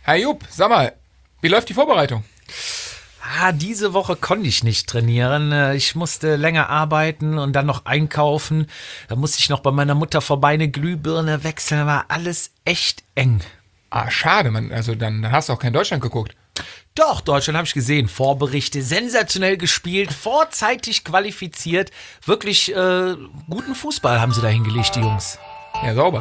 Herr Jupp, sag mal, wie läuft die Vorbereitung? Diese Woche konnte ich nicht trainieren. Ich musste länger arbeiten und dann noch einkaufen. Da musste ich noch bei meiner Mutter vorbei eine Glühbirne wechseln. War alles echt eng. Schade, Mann. Also dann hast du auch kein Deutschland geguckt. Doch, Deutschland habe ich gesehen. Vorberichte, sensationell gespielt, vorzeitig qualifiziert. Wirklich guten Fußball haben sie da hingelegt, die Jungs. Ja, sauber.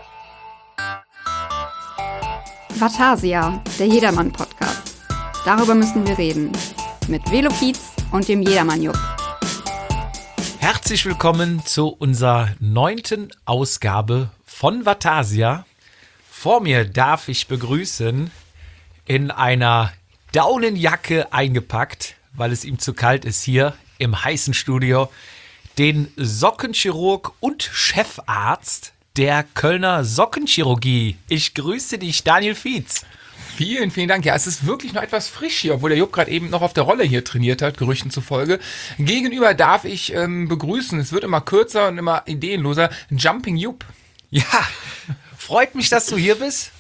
Vatasia, der Jedermann-Podcast. Darüber müssen wir reden. Mit Velo Fietz und dem Jedermann-Jupp. Herzlich willkommen zu unserer 9. Ausgabe von Vatasia. Vor mir darf ich begrüßen, in einer Daunenjacke eingepackt, weil es ihm zu kalt ist hier im heißen Studio, den Sockenchirurg und Chefarzt der Kölner Sockenchirurgie. Ich grüße dich, Daniel Fietz. Vielen, vielen Dank. Ja, es ist wirklich noch etwas frisch hier, obwohl der Jupp gerade eben noch auf der Rolle hier trainiert hat, Gerüchten zufolge. Gegenüber darf ich begrüßen, es wird immer kürzer und immer ideenloser, Jumping Jupp. Ja, freut mich, dass du hier bist.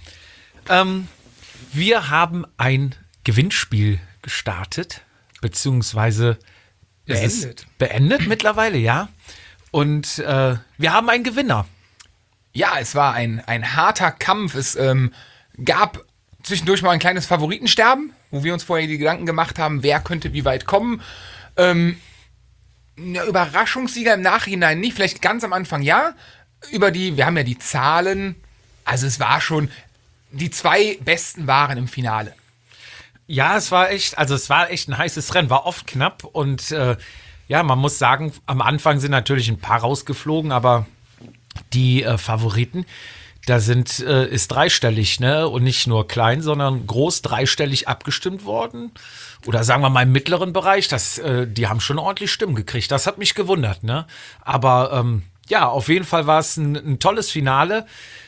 Wir haben ein Gewinnspiel gestartet, beziehungsweise es ist beendet mittlerweile, ja. Und wir haben einen Gewinner. Ja, es war ein harter Kampf. Es gab zwischendurch mal ein kleines Favoritensterben, wo wir uns vorher die Gedanken gemacht haben, wer könnte wie weit kommen. Eine Überraschungssieger im Nachhinein nicht, vielleicht ganz am Anfang ja. Wir haben ja die Zahlen, also es war schon, die 2 Besten waren im Finale. Ja, es war echt ein heißes Rennen, war oft knapp und man muss sagen, am Anfang sind natürlich ein paar rausgeflogen, aber die Favoriten, da ist dreistellig, ne? Und nicht nur klein, sondern groß dreistellig abgestimmt worden. Oder sagen wir mal im mittleren Bereich, die haben schon ordentlich Stimmen gekriegt. Das hat mich gewundert, ne? Aber auf jeden Fall war es ein tolles Finale.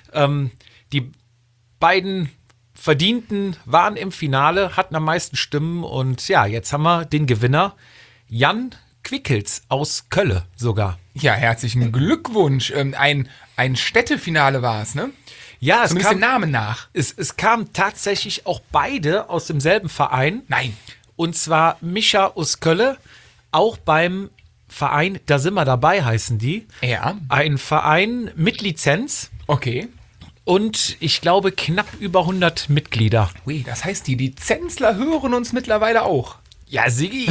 Die beiden Verdienten waren im Finale, hatten am meisten Stimmen und ja, jetzt haben wir den Gewinner Jan Quickels aus Kölle sogar. Ja, herzlichen Glückwunsch. Ein Städtefinale war es, ne? Ja, es Zumindest kam dem Namen nach. Es kamen tatsächlich auch beide aus demselben Verein. Nein. Und zwar Micha aus Kölle, auch beim Verein, da sind wir dabei, heißen die. Ja. Ein Verein mit Lizenz. Okay. Und ich glaube knapp über 100 Mitglieder. Ui, das heißt, die Lizenzler hören uns mittlerweile auch. Ja, Siggi.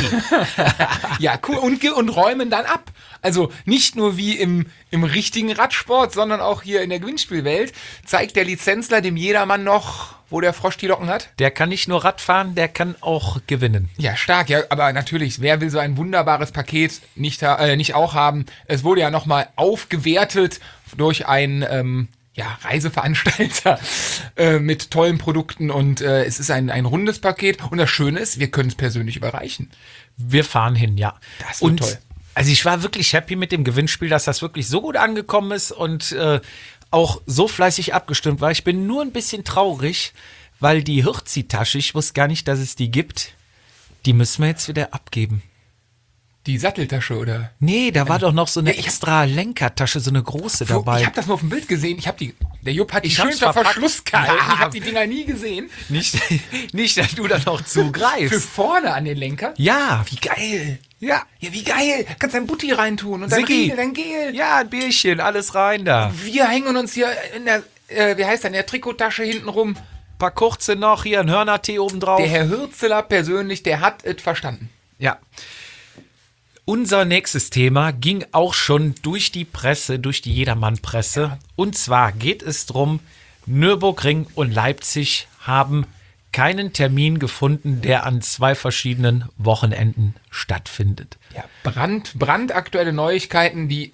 Ja, cool. Und räumen dann ab. Also nicht nur wie im richtigen Radsport, sondern auch hier in der Gewinnspielwelt zeigt der Lizenzler dem Jedermann noch, wo der Frosch die Locken hat. Der kann nicht nur Rad fahren, der kann auch gewinnen. Ja, stark. Ja, aber natürlich, wer will so ein wunderbares Paket nicht auch haben? Es wurde ja nochmal aufgewertet durch einen Reiseveranstalter mit tollen Produkten und es ist ein rundes Paket und das Schöne ist, wir können es persönlich überreichen. Wir fahren hin, ja. Das wird toll. Also ich war wirklich happy mit dem Gewinnspiel, dass das wirklich so gut angekommen ist und auch so fleißig abgestimmt war. Ich bin nur ein bisschen traurig, weil die Hirzi-Tasche, ich wusste gar nicht, dass es die gibt, die müssen wir jetzt wieder abgeben. Die Satteltasche, oder? Nee, da war doch noch so eine extra Lenkertasche, so eine große dabei. Ich habe das nur auf dem Bild gesehen. Der Jupp hat die Ich schön hab's unter verpackt. Verschluss gehalten. Ja. Ich habe die Dinger nie gesehen. Nicht, dass du da noch Für zugreifst. vorne an den Lenker. Ja. Wie geil. Ja. Ja, wie geil. Kannst dein Butti reintun und Siggi. dein Gel. Ja, ein Bierchen, alles rein da. Wir hängen uns hier in der, in der Trikottasche hinten rum. Paar kurze noch, hier ein Hörnertee oben drauf. Der Herr Hürzeler persönlich, der hat es verstanden. Ja. Unser nächstes Thema ging auch schon durch die Presse, durch die Jedermann-Presse. Ja. Und zwar geht es darum, Nürburgring und Leipzig haben keinen Termin gefunden, der an 2 verschiedenen Wochenenden stattfindet. Ja, brandaktuelle Neuigkeiten, die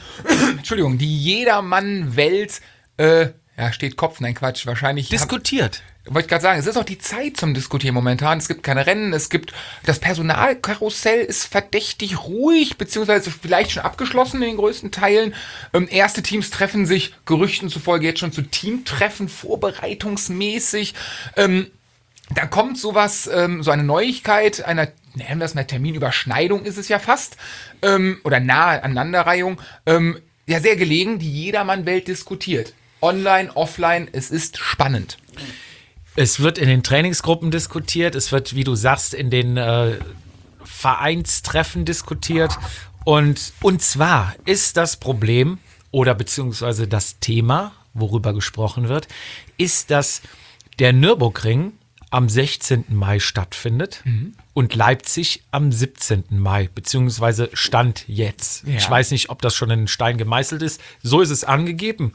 Jedermann-Welt, steht Kopf, nein Quatsch, wahrscheinlich. Diskutiert. Wollte ich gerade sagen, es ist auch die Zeit zum Diskutieren momentan. Es gibt keine Rennen, das Personalkarussell ist verdächtig ruhig, beziehungsweise vielleicht schon abgeschlossen in den größten Teilen. Erste Teams treffen sich Gerüchten zufolge jetzt schon zu Teamtreffen, vorbereitungsmäßig. Da kommt sowas, so eine Neuigkeit, nennen wir es mal Terminüberschneidung ist es ja fast, oder nahe Aneinanderreihung, sehr gelegen, die Jedermann-Welt diskutiert. Online, offline, es ist spannend. Es wird in den Trainingsgruppen diskutiert, es wird, wie du sagst, in den Vereinstreffen diskutiert. Und zwar ist das Problem oder beziehungsweise das Thema, worüber gesprochen wird, ist, dass der Nürburgring am 16. Mai stattfindet und Leipzig am 17. Mai, beziehungsweise Stand jetzt. Ja. Ich weiß nicht, ob das schon in Stein gemeißelt ist. So ist es angegeben.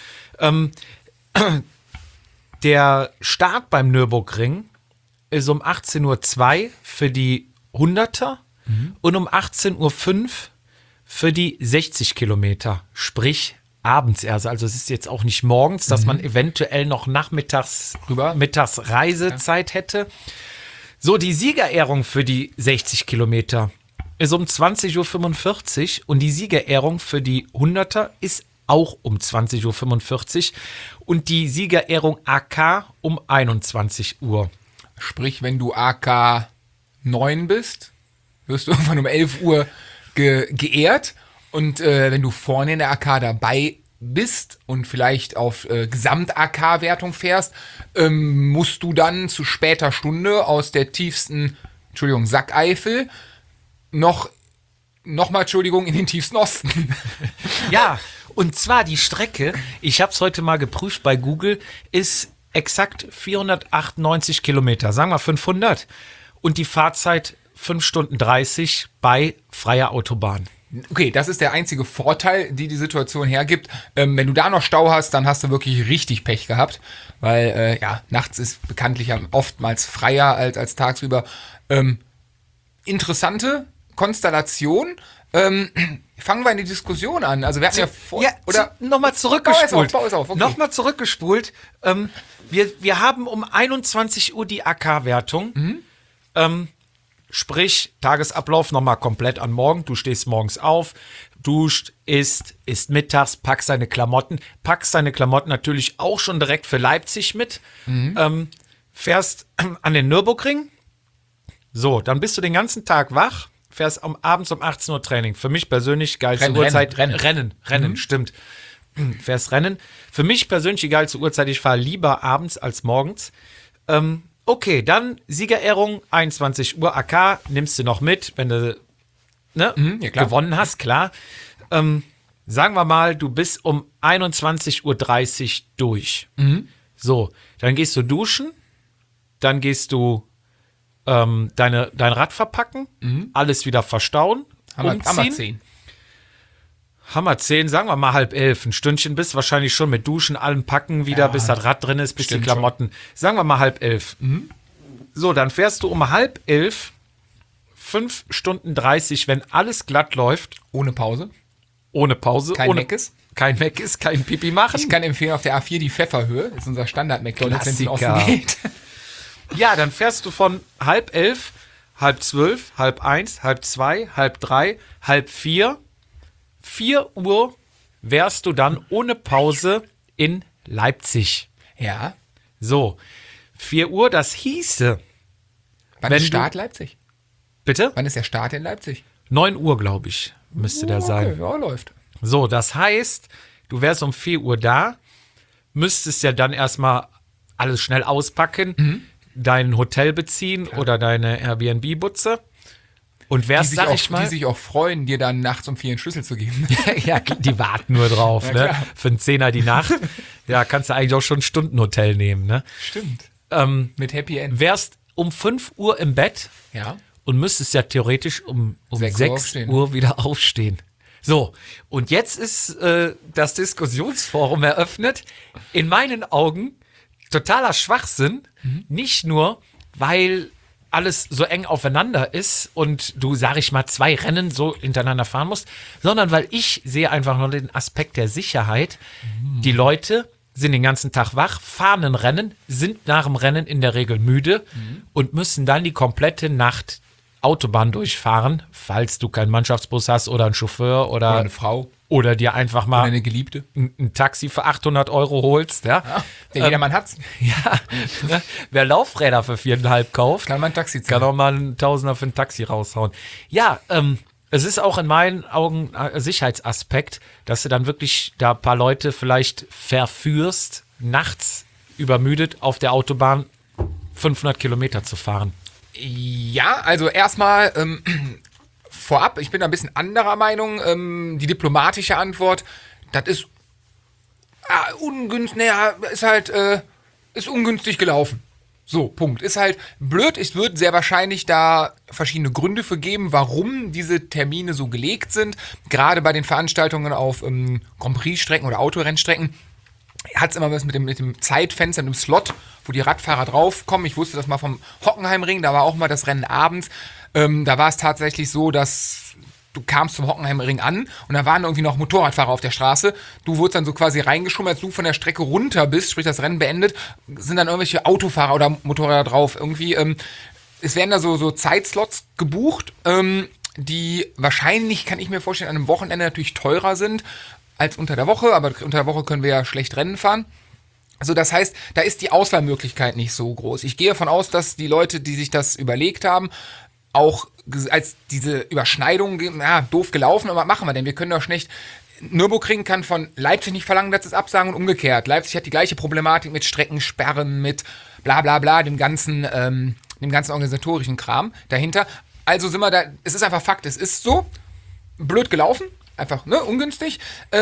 Der Start beim Nürburgring ist um 18:02 Uhr für die 100er und um 18:05 Uhr für die 60 Kilometer. Sprich, abends erst. Also es ist jetzt auch nicht morgens, dass man eventuell noch mittags Reisezeit hätte. So, die Siegerehrung für die 60 Kilometer ist um 20:45 Uhr und die Siegerehrung für die 100er ist auch um 20:45 Uhr und die Siegerehrung AK um 21 Uhr. Sprich, wenn du AK 9 bist, wirst du irgendwann um 11 Uhr geehrt. Und wenn du vorne in der AK dabei bist und vielleicht auf Gesamt-AK-Wertung fährst, musst du dann zu später Stunde aus der tiefsten, Sackeifel nochmal, in den tiefsten Osten. Ja, und zwar die Strecke, ich habe es heute mal geprüft bei Google, ist exakt 498 Kilometer, sagen wir 500. Und die Fahrzeit 5 Stunden 30 bei freier Autobahn. Okay, das ist der einzige Vorteil, die Situation hergibt. Wenn du da noch Stau hast, dann hast du wirklich richtig Pech gehabt, weil nachts ist bekanntlich oftmals freier als tagsüber. Interessante Konstellation. Fangen wir in die Diskussion an. Also wir hatten ja vorher... Nochmal zurückgespult. Bau es auf, okay. Nochmal zurückgespult. Wir haben um 21 Uhr die AK-Wertung. Sprich, Tagesablauf nochmal komplett an morgen. Du stehst morgens auf, duscht, isst mittags, packst deine Klamotten natürlich auch schon direkt für Leipzig mit. Fährst an den Nürburgring. So, dann bist du den ganzen Tag wach. Fährst abends um 18 Uhr Training. Für mich persönlich geilste Uhrzeit. Rennen, stimmt. Fährst Rennen. Für mich persönlich die geilste Uhrzeit. Ich fahre lieber abends als morgens. Okay, dann Siegerehrung, 21 Uhr AK, nimmst du noch mit, wenn du gewonnen hast, klar. Sagen wir mal, du bist um 21:30 Uhr durch. So, dann gehst du duschen, dann gehst du dein Rad verpacken, alles wieder verstauen, umziehen. Hammer 10, sagen wir mal 10:30. Ein Stündchen bist wahrscheinlich schon mit Duschen, allem packen wieder, bis das Rad drin ist, bis die Klamotten. Sagen wir mal 10:30. So, dann fährst du um 10:30, 5 Stunden 30, wenn alles glatt läuft. Ohne Pause. Kein Meckes. Kein Meckes, kein Pipi machen. Ich kann empfehlen, auf der A4 die Pfefferhöhe. Das ist unser Standard-McDonald's, wenn es in den Osten geht. Ja, dann fährst du von 10:30, 10:30, 10:30, 10:30, 10:30, 10:30, 4 Uhr wärst du dann ohne Pause in Leipzig. Ja. So, 4 Uhr, das hieße... Wann ist Start Leipzig? Bitte? Wann ist der Start in Leipzig? 9 Uhr, glaube ich, müsste der sein. Okay, ja, läuft. So, das heißt, du wärst um 4 Uhr da, müsstest ja dann erstmal alles schnell auspacken, dein Hotel beziehen oder deine Airbnb-Butze. Und wärst, die sich auch freuen, dir dann nachts um 4 einen Schlüssel zu geben. Ja, die warten nur drauf, ne? Für einen Zehner die Nacht. Ja, kannst du eigentlich auch schon ein Stundenhotel nehmen, ne? Stimmt. Mit Happy End. Wärst um 5 Uhr im Bett und müsstest ja theoretisch um 6 Uhr wieder aufstehen. So, und jetzt ist das Diskussionsforum eröffnet. In meinen Augen totaler Schwachsinn. Nicht nur, weil alles so eng aufeinander ist und du, sag ich mal, 2 Rennen so hintereinander fahren musst, sondern weil ich sehe einfach nur den Aspekt der Sicherheit. Die Leute sind den ganzen Tag wach, fahren ein Rennen, sind nach dem Rennen in der Regel müde und müssen dann die komplette Nacht Autobahn durchfahren, falls du keinen Mannschaftsbus hast oder einen Chauffeur oder eine Frau. Oder dir einfach mal oder eine Geliebte. Ein Taxi für 800 € holst. Ja? Jedermann hat's. Ja, ne? Wer Laufräder für 4,5 kauft, kann man ein Taxi zahlen. Kann auch mal einen Tausender für ein Taxi raushauen. Ja, es ist auch in meinen Augen ein Sicherheitsaspekt, dass du dann wirklich da ein paar Leute vielleicht verführst, nachts übermüdet auf der Autobahn 500 Kilometer zu fahren? Ja, also erstmal vorab, ich bin da ein bisschen anderer Meinung. Die diplomatische Antwort, das ist ungünstig, ist ungünstig gelaufen. So, Punkt. Ist halt blöd. Es wird sehr wahrscheinlich da verschiedene Gründe für geben, warum diese Termine so gelegt sind. Gerade bei den Veranstaltungen auf Grand Prix-Strecken oder Autorennstrecken hat es immer was mit dem Zeitfenster, mit dem Slot, wo die Radfahrer draufkommen. Ich wusste das mal vom Hockenheimring, da war auch mal das Rennen abends. Da war es tatsächlich so, dass du kamst zum Hockenheimring an und da waren irgendwie noch Motorradfahrer auf der Straße. Du wurdest dann so quasi reingeschoben, als du von der Strecke runter bist, sprich das Rennen beendet, sind dann irgendwelche Autofahrer oder Motorräder drauf. Irgendwie, es werden da so Zeitslots gebucht, die wahrscheinlich, kann ich mir vorstellen, an einem Wochenende natürlich teurer sind als unter der Woche, aber unter der Woche können wir ja schlecht Rennen fahren. Also das heißt, da ist die Auswahlmöglichkeit nicht so groß. Ich gehe davon aus, dass die Leute, die sich das überlegt haben, auch als diese Überschneidung, doof gelaufen, aber was machen wir denn? Wir können doch schlecht, Nürburgring kann von Leipzig nicht verlangen, dass es absagen und umgekehrt. Leipzig hat die gleiche Problematik mit Streckensperren, mit bla bla bla, dem ganzen organisatorischen Kram dahinter. Also sind wir da, es ist einfach Fakt, es ist so, blöd gelaufen, einfach, ungünstig.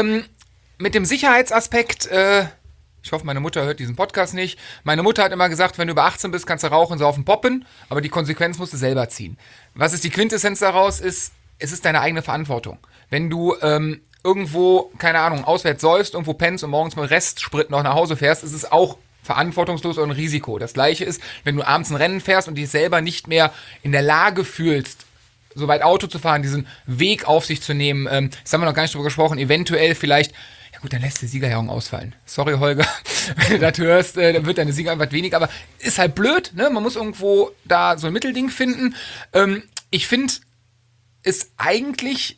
Mit dem Sicherheitsaspekt, ich hoffe, meine Mutter hört diesen Podcast nicht. Meine Mutter hat immer gesagt, wenn du über 18 bist, kannst du rauchen, saufen, poppen, aber die Konsequenz musst du selber ziehen. Was ist die Quintessenz daraus? Es ist deine eigene Verantwortung. Wenn du irgendwo, keine Ahnung, auswärts säufst, irgendwo pennst und morgens mit Restsprit noch nach Hause fährst, ist es auch verantwortungslos und ein Risiko. Das Gleiche ist, wenn du abends ein Rennen fährst und dich selber nicht mehr in der Lage fühlst, so weit Auto zu fahren, diesen Weg auf sich zu nehmen. Das haben wir noch gar nicht drüber gesprochen, eventuell vielleicht. Gut, dann lässt die Siegerehrung ausfallen. Sorry, Holger, wenn du das hörst, dann wird deine Siegerehrung weniger. Aber ist halt blöd, ne? Man muss irgendwo da so ein Mittelding finden. Ich finde es eigentlich,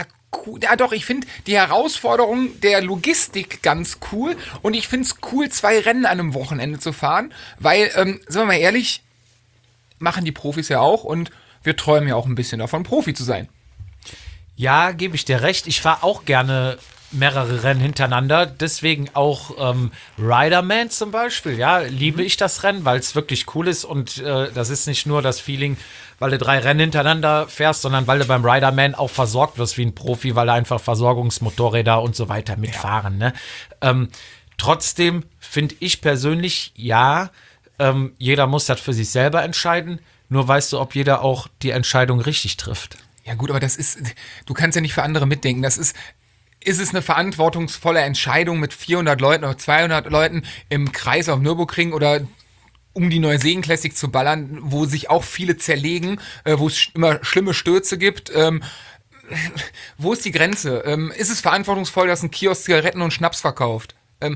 ich finde die Herausforderung der Logistik ganz cool. Und ich finde es cool, 2 Rennen an einem Wochenende zu fahren. Weil, sind wir mal ehrlich, machen die Profis ja auch. Und wir träumen ja auch ein bisschen davon, Profi zu sein. Ja, gebe ich dir recht. Ich fahre auch gerne mehrere Rennen hintereinander, deswegen auch Riderman zum Beispiel, ja, liebe ich das Rennen, weil es wirklich cool ist und das ist nicht nur das Feeling, weil du 3 Rennen hintereinander fährst, sondern weil du beim Riderman auch versorgt wirst wie ein Profi, weil da einfach Versorgungsmotorräder und so weiter mitfahren, ne? Trotzdem finde ich persönlich, jeder muss das für sich selber entscheiden, nur weißt du, ob jeder auch die Entscheidung richtig trifft. Ja gut, aber du kannst ja nicht für andere mitdenken, ist es eine verantwortungsvolle Entscheidung, mit 400 Leuten oder 200 Leuten im Kreis auf Nürburgring oder um die Neuseen Classic zu ballern, wo sich auch viele zerlegen, wo es immer schlimme Stürze gibt. Wo ist die Grenze? Ist es verantwortungsvoll, dass ein Kiosk Zigaretten und Schnaps verkauft?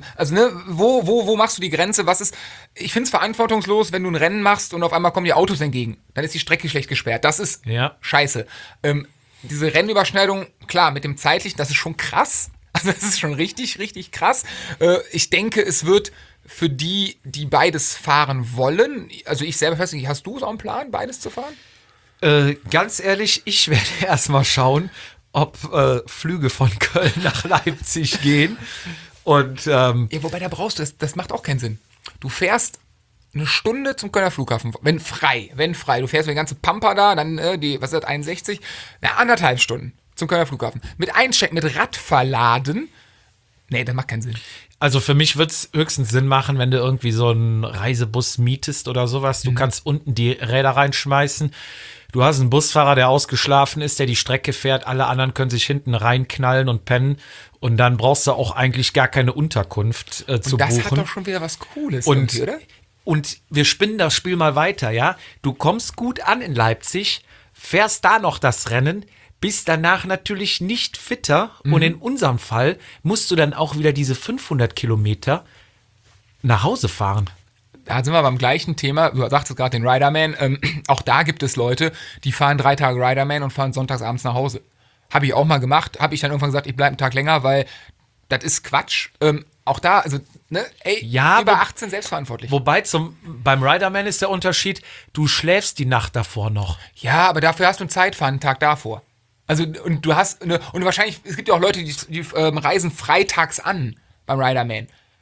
Wo machst du die Grenze? Ich finde es verantwortungslos, wenn du ein Rennen machst und auf einmal kommen die Autos entgegen. Dann ist die Strecke schlecht gesperrt. Das ist scheiße. Diese Rennüberschneidung, klar, mit dem Zeitlichen, das ist schon krass. Also das ist schon richtig, richtig krass. Ich denke, es wird für die beides fahren wollen, also ich selber festgelegt, hast du so einen Plan, beides zu fahren? Ganz ehrlich, ich werde erstmal schauen, ob Flüge von Köln nach Leipzig gehen. Und wobei da brauchst du, das macht auch keinen Sinn. Du fährst eine Stunde zum Kölner Flughafen, wenn frei. Du fährst mit der ganzen Pampa da, dann was ist das, 61? 1,5 Stunden zum Kölner Flughafen. Mit Einchecken, mit Rad verladen. Nee, das macht keinen Sinn. Also für mich wird es höchstens Sinn machen, wenn du irgendwie so einen Reisebus mietest oder sowas. Du kannst unten die Räder reinschmeißen. Du hast einen Busfahrer, der ausgeschlafen ist, der die Strecke fährt. Alle anderen können sich hinten reinknallen und pennen. Und dann brauchst du auch eigentlich gar keine Unterkunft zu buchen. Das hat doch schon wieder was Cooles, oder? Und wir spinnen das Spiel mal weiter, ja? Du kommst gut an in Leipzig, fährst da noch das Rennen, bist danach natürlich nicht fitter. Und in unserem Fall musst du dann auch wieder diese 500 Kilometer nach Hause fahren. Da sind wir beim gleichen Thema. Du sagtest gerade den Riderman. Auch da gibt es Leute, die fahren 3 Tage Riderman und fahren sonntags abends nach Hause. Habe ich auch mal gemacht. Habe ich dann irgendwann gesagt, ich bleibe einen Tag länger, weil das ist Quatsch. Auch da, also, ne, über 18 selbstverantwortlich. Wobei beim Riderman ist der Unterschied, du schläfst die Nacht davor noch. Ja, aber dafür hast du einen Zeitfahren einen Tag davor. Also, und du hast, und wahrscheinlich, es gibt ja auch Leute, die reisen freitags an beim Riderman.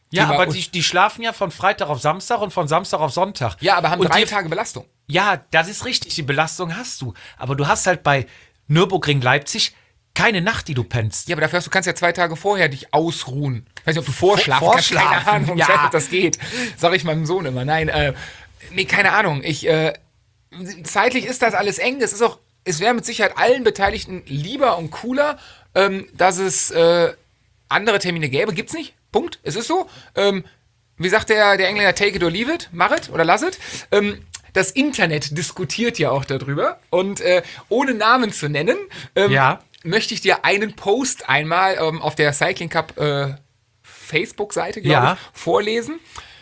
Ja, aber die schlafen ja von Freitag auf Samstag und von Samstag auf Sonntag. Ja, aber haben und 3 Tage Belastung. Ja, das ist richtig, die Belastung hast du. Aber du hast halt bei Nürburgring Leipzig keine Nacht, die du pennst. Ja, aber dafür kannst du ja 2 Tage vorher dich ausruhen. Ich weiß nicht, ob du vorschlafen kannst. Keine Ahnung, ja. ob das geht. Sag ich meinem Sohn immer. Nein, nee, keine Ahnung. Zeitlich ist das alles eng. Es wäre mit Sicherheit allen Beteiligten lieber und cooler, dass es andere Termine gäbe. Gibt's nicht. Punkt. Es ist so. Wie sagt der Engländer, take it or leave it, mach it oder lass it. Das Internet diskutiert ja auch darüber. Und ohne Namen zu nennen, möchte ich dir einen Post einmal auf der Cycling Cup Facebook-Seite, glaube ich, vorlesen.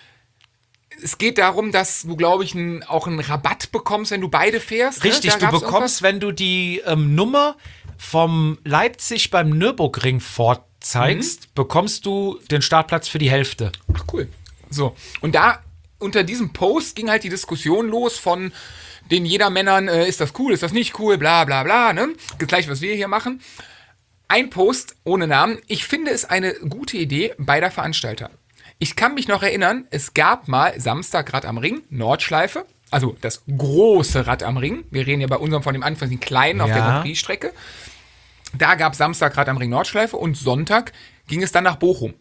Es geht darum, dass du, glaube ich, auch einen Rabatt bekommst, wenn du beide fährst. Richtig, ne? du bekommst, wenn du die Nummer vom Leipzig beim Nürburgring vorzeigst, bekommst du den Startplatz für die Hälfte. Ach, cool. So, und da unter diesem Post ging halt die Diskussion los von den Jedermännern, ist das cool, ist das nicht cool, bla bla bla, ne? Gleich, was wir hier machen. Ein Post ohne Namen. Ich finde es eine gute Idee beider Veranstalter. Ich kann mich noch erinnern, es gab mal Samstag Rad am Ring, Nordschleife, also das große Rad am Ring. Wir reden ja bei unserem von dem Anfang, den kleinen auf der Grand Prix-Strecke. Da gab es Samstag Rad am Ring Nordschleife und Sonntag ging es dann nach Bochum.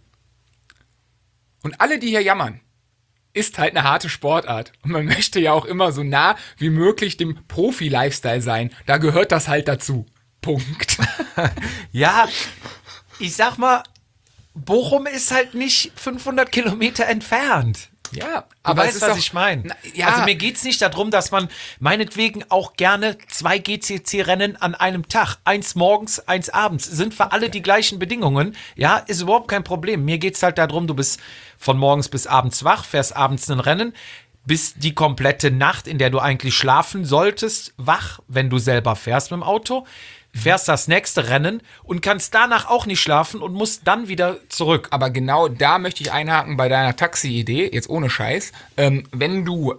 Und alle, die hier jammern, ist halt eine harte Sportart. Und man möchte ja auch immer so nah wie möglich dem Profi-Lifestyle sein. Da gehört das halt dazu. Punkt. Ja, ich sag mal, Bochum ist halt nicht 500 Kilometer entfernt. Ja, aber weißt, was ich meine. Ja. Also mir geht's nicht darum, dass man meinetwegen auch gerne 2 GCC-Rennen an einem Tag, 1 morgens, 1 abends, sind für alle die gleichen Bedingungen. Ja, ist überhaupt kein Problem. Mir geht's halt darum, du bist von morgens bis abends wach, fährst abends ein Rennen, bist die komplette Nacht, in der du eigentlich schlafen solltest, wach, wenn du selber fährst mit dem Auto, fährst das nächste Rennen und kannst danach auch nicht schlafen und musst dann wieder zurück. Aber genau da möchte ich einhaken bei deiner Taxi-Idee, jetzt ohne Scheiß. Wenn du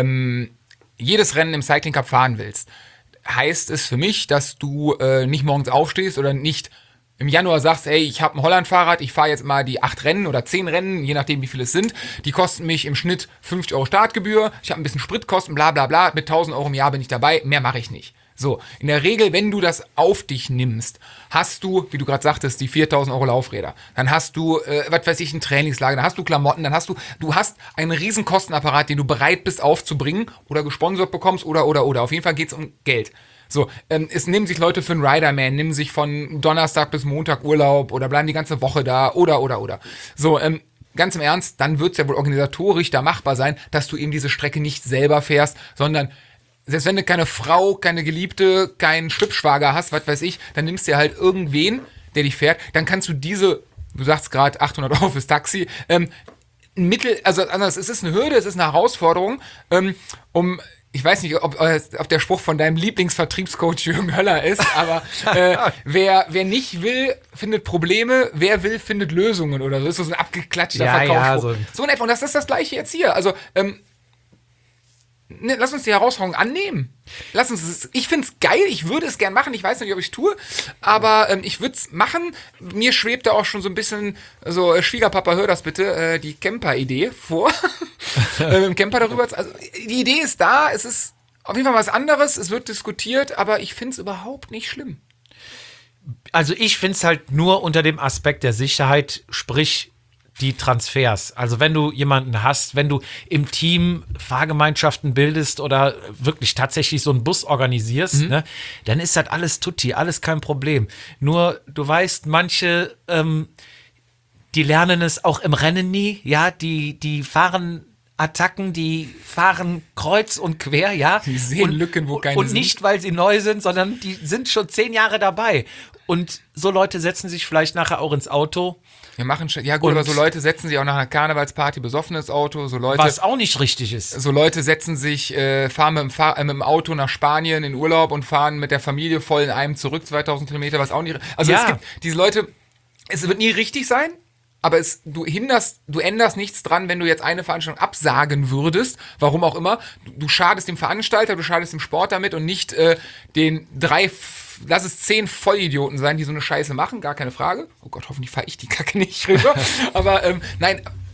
jedes Rennen im Cycling Cup fahren willst, heißt es für mich, dass du nicht morgens aufstehst oder nicht im Januar sagst, ey, ich habe ein Holland-Fahrrad, ich fahre jetzt mal die 8 Rennen oder 10 Rennen, je nachdem wie viele es sind. Die kosten mich im Schnitt 50 Euro Startgebühr, ich habe ein bisschen Spritkosten, bla bla bla, mit 1000 Euro im Jahr bin ich dabei, mehr mache ich nicht. So, in der Regel, wenn du das auf dich nimmst, hast du, wie du gerade sagtest, die 4.000 Euro Laufräder. Dann hast du, was weiß ich, ein Trainingslager, dann hast du Klamotten, dann hast du hast einen riesen Kostenapparat, den du bereit bist aufzubringen oder gesponsert bekommst oder. Auf jeden Fall geht es um Geld. So, es nehmen sich Leute für einen Riderman, nehmen sich von Donnerstag bis Montag Urlaub oder bleiben die ganze Woche da oder. So, ganz im Ernst, dann wird es ja wohl organisatorisch da machbar sein, dass du eben diese Strecke nicht selber fährst, sondern selbst wenn du keine Frau, keine Geliebte, keinen Schwippschwager hast, was weiß ich, dann nimmst du ja halt irgendwen, der dich fährt, dann kannst du du sagst gerade 800 Euro fürs Taxi, also anders, es ist eine Hürde, es ist eine Herausforderung, ich weiß nicht, ob der Spruch von deinem Lieblingsvertriebscoach Jürgen Höller ist, aber wer nicht will, findet Probleme, wer will, findet Lösungen oder so. Das ist so ein abgeklatschter Verkaufsspruch. So in etwa. Und das ist das Gleiche jetzt hier. Also, lass uns die Herausforderung annehmen. Ich find's geil, ich würde es gern machen, ich weiß nicht, ob ich es tue, aber ich würde es machen. Mir schwebt da auch schon so ein bisschen so, Schwiegerpapa, hör das bitte, die Camper-Idee vor. Im Camper darüber. Also, die Idee ist da, es ist auf jeden Fall was anderes, es wird diskutiert, aber ich find's überhaupt nicht schlimm. Also ich find's halt nur unter dem Aspekt der Sicherheit, sprich die Transfers. Also wenn du jemanden hast, wenn du im Team Fahrgemeinschaften bildest oder wirklich tatsächlich so einen Bus organisierst, ne, dann ist das alles tutti, alles kein Problem. Nur, du weißt, manche, die lernen es auch im Rennen nie, ja, die fahren Attacken, die fahren kreuz und quer, ja. Die sehen Lücken, wo keine sind. Und nicht, weil sie neu sind, sondern die sind schon 10 Jahre dabei. Und so Leute setzen sich vielleicht nachher auch ins Auto. Aber so Leute setzen sich auch nach einer Karnevalsparty besoffen ins Auto. So Leute, was auch nicht richtig ist. So Leute setzen sich, fahren mit dem Auto nach Spanien in Urlaub und fahren mit der Familie voll in einem zurück, 2000 Kilometer, was auch nicht. Also es gibt diese Leute, es wird nie richtig sein. Aber du änderst nichts dran, wenn du jetzt eine Veranstaltung absagen würdest, warum auch immer. Du schadest dem Veranstalter, du schadest dem Sport damit und nicht den 10 Vollidioten sein, die so eine Scheiße machen, gar keine Frage. Oh Gott, hoffentlich fahre ich die Kacke nicht rüber. Aber nein,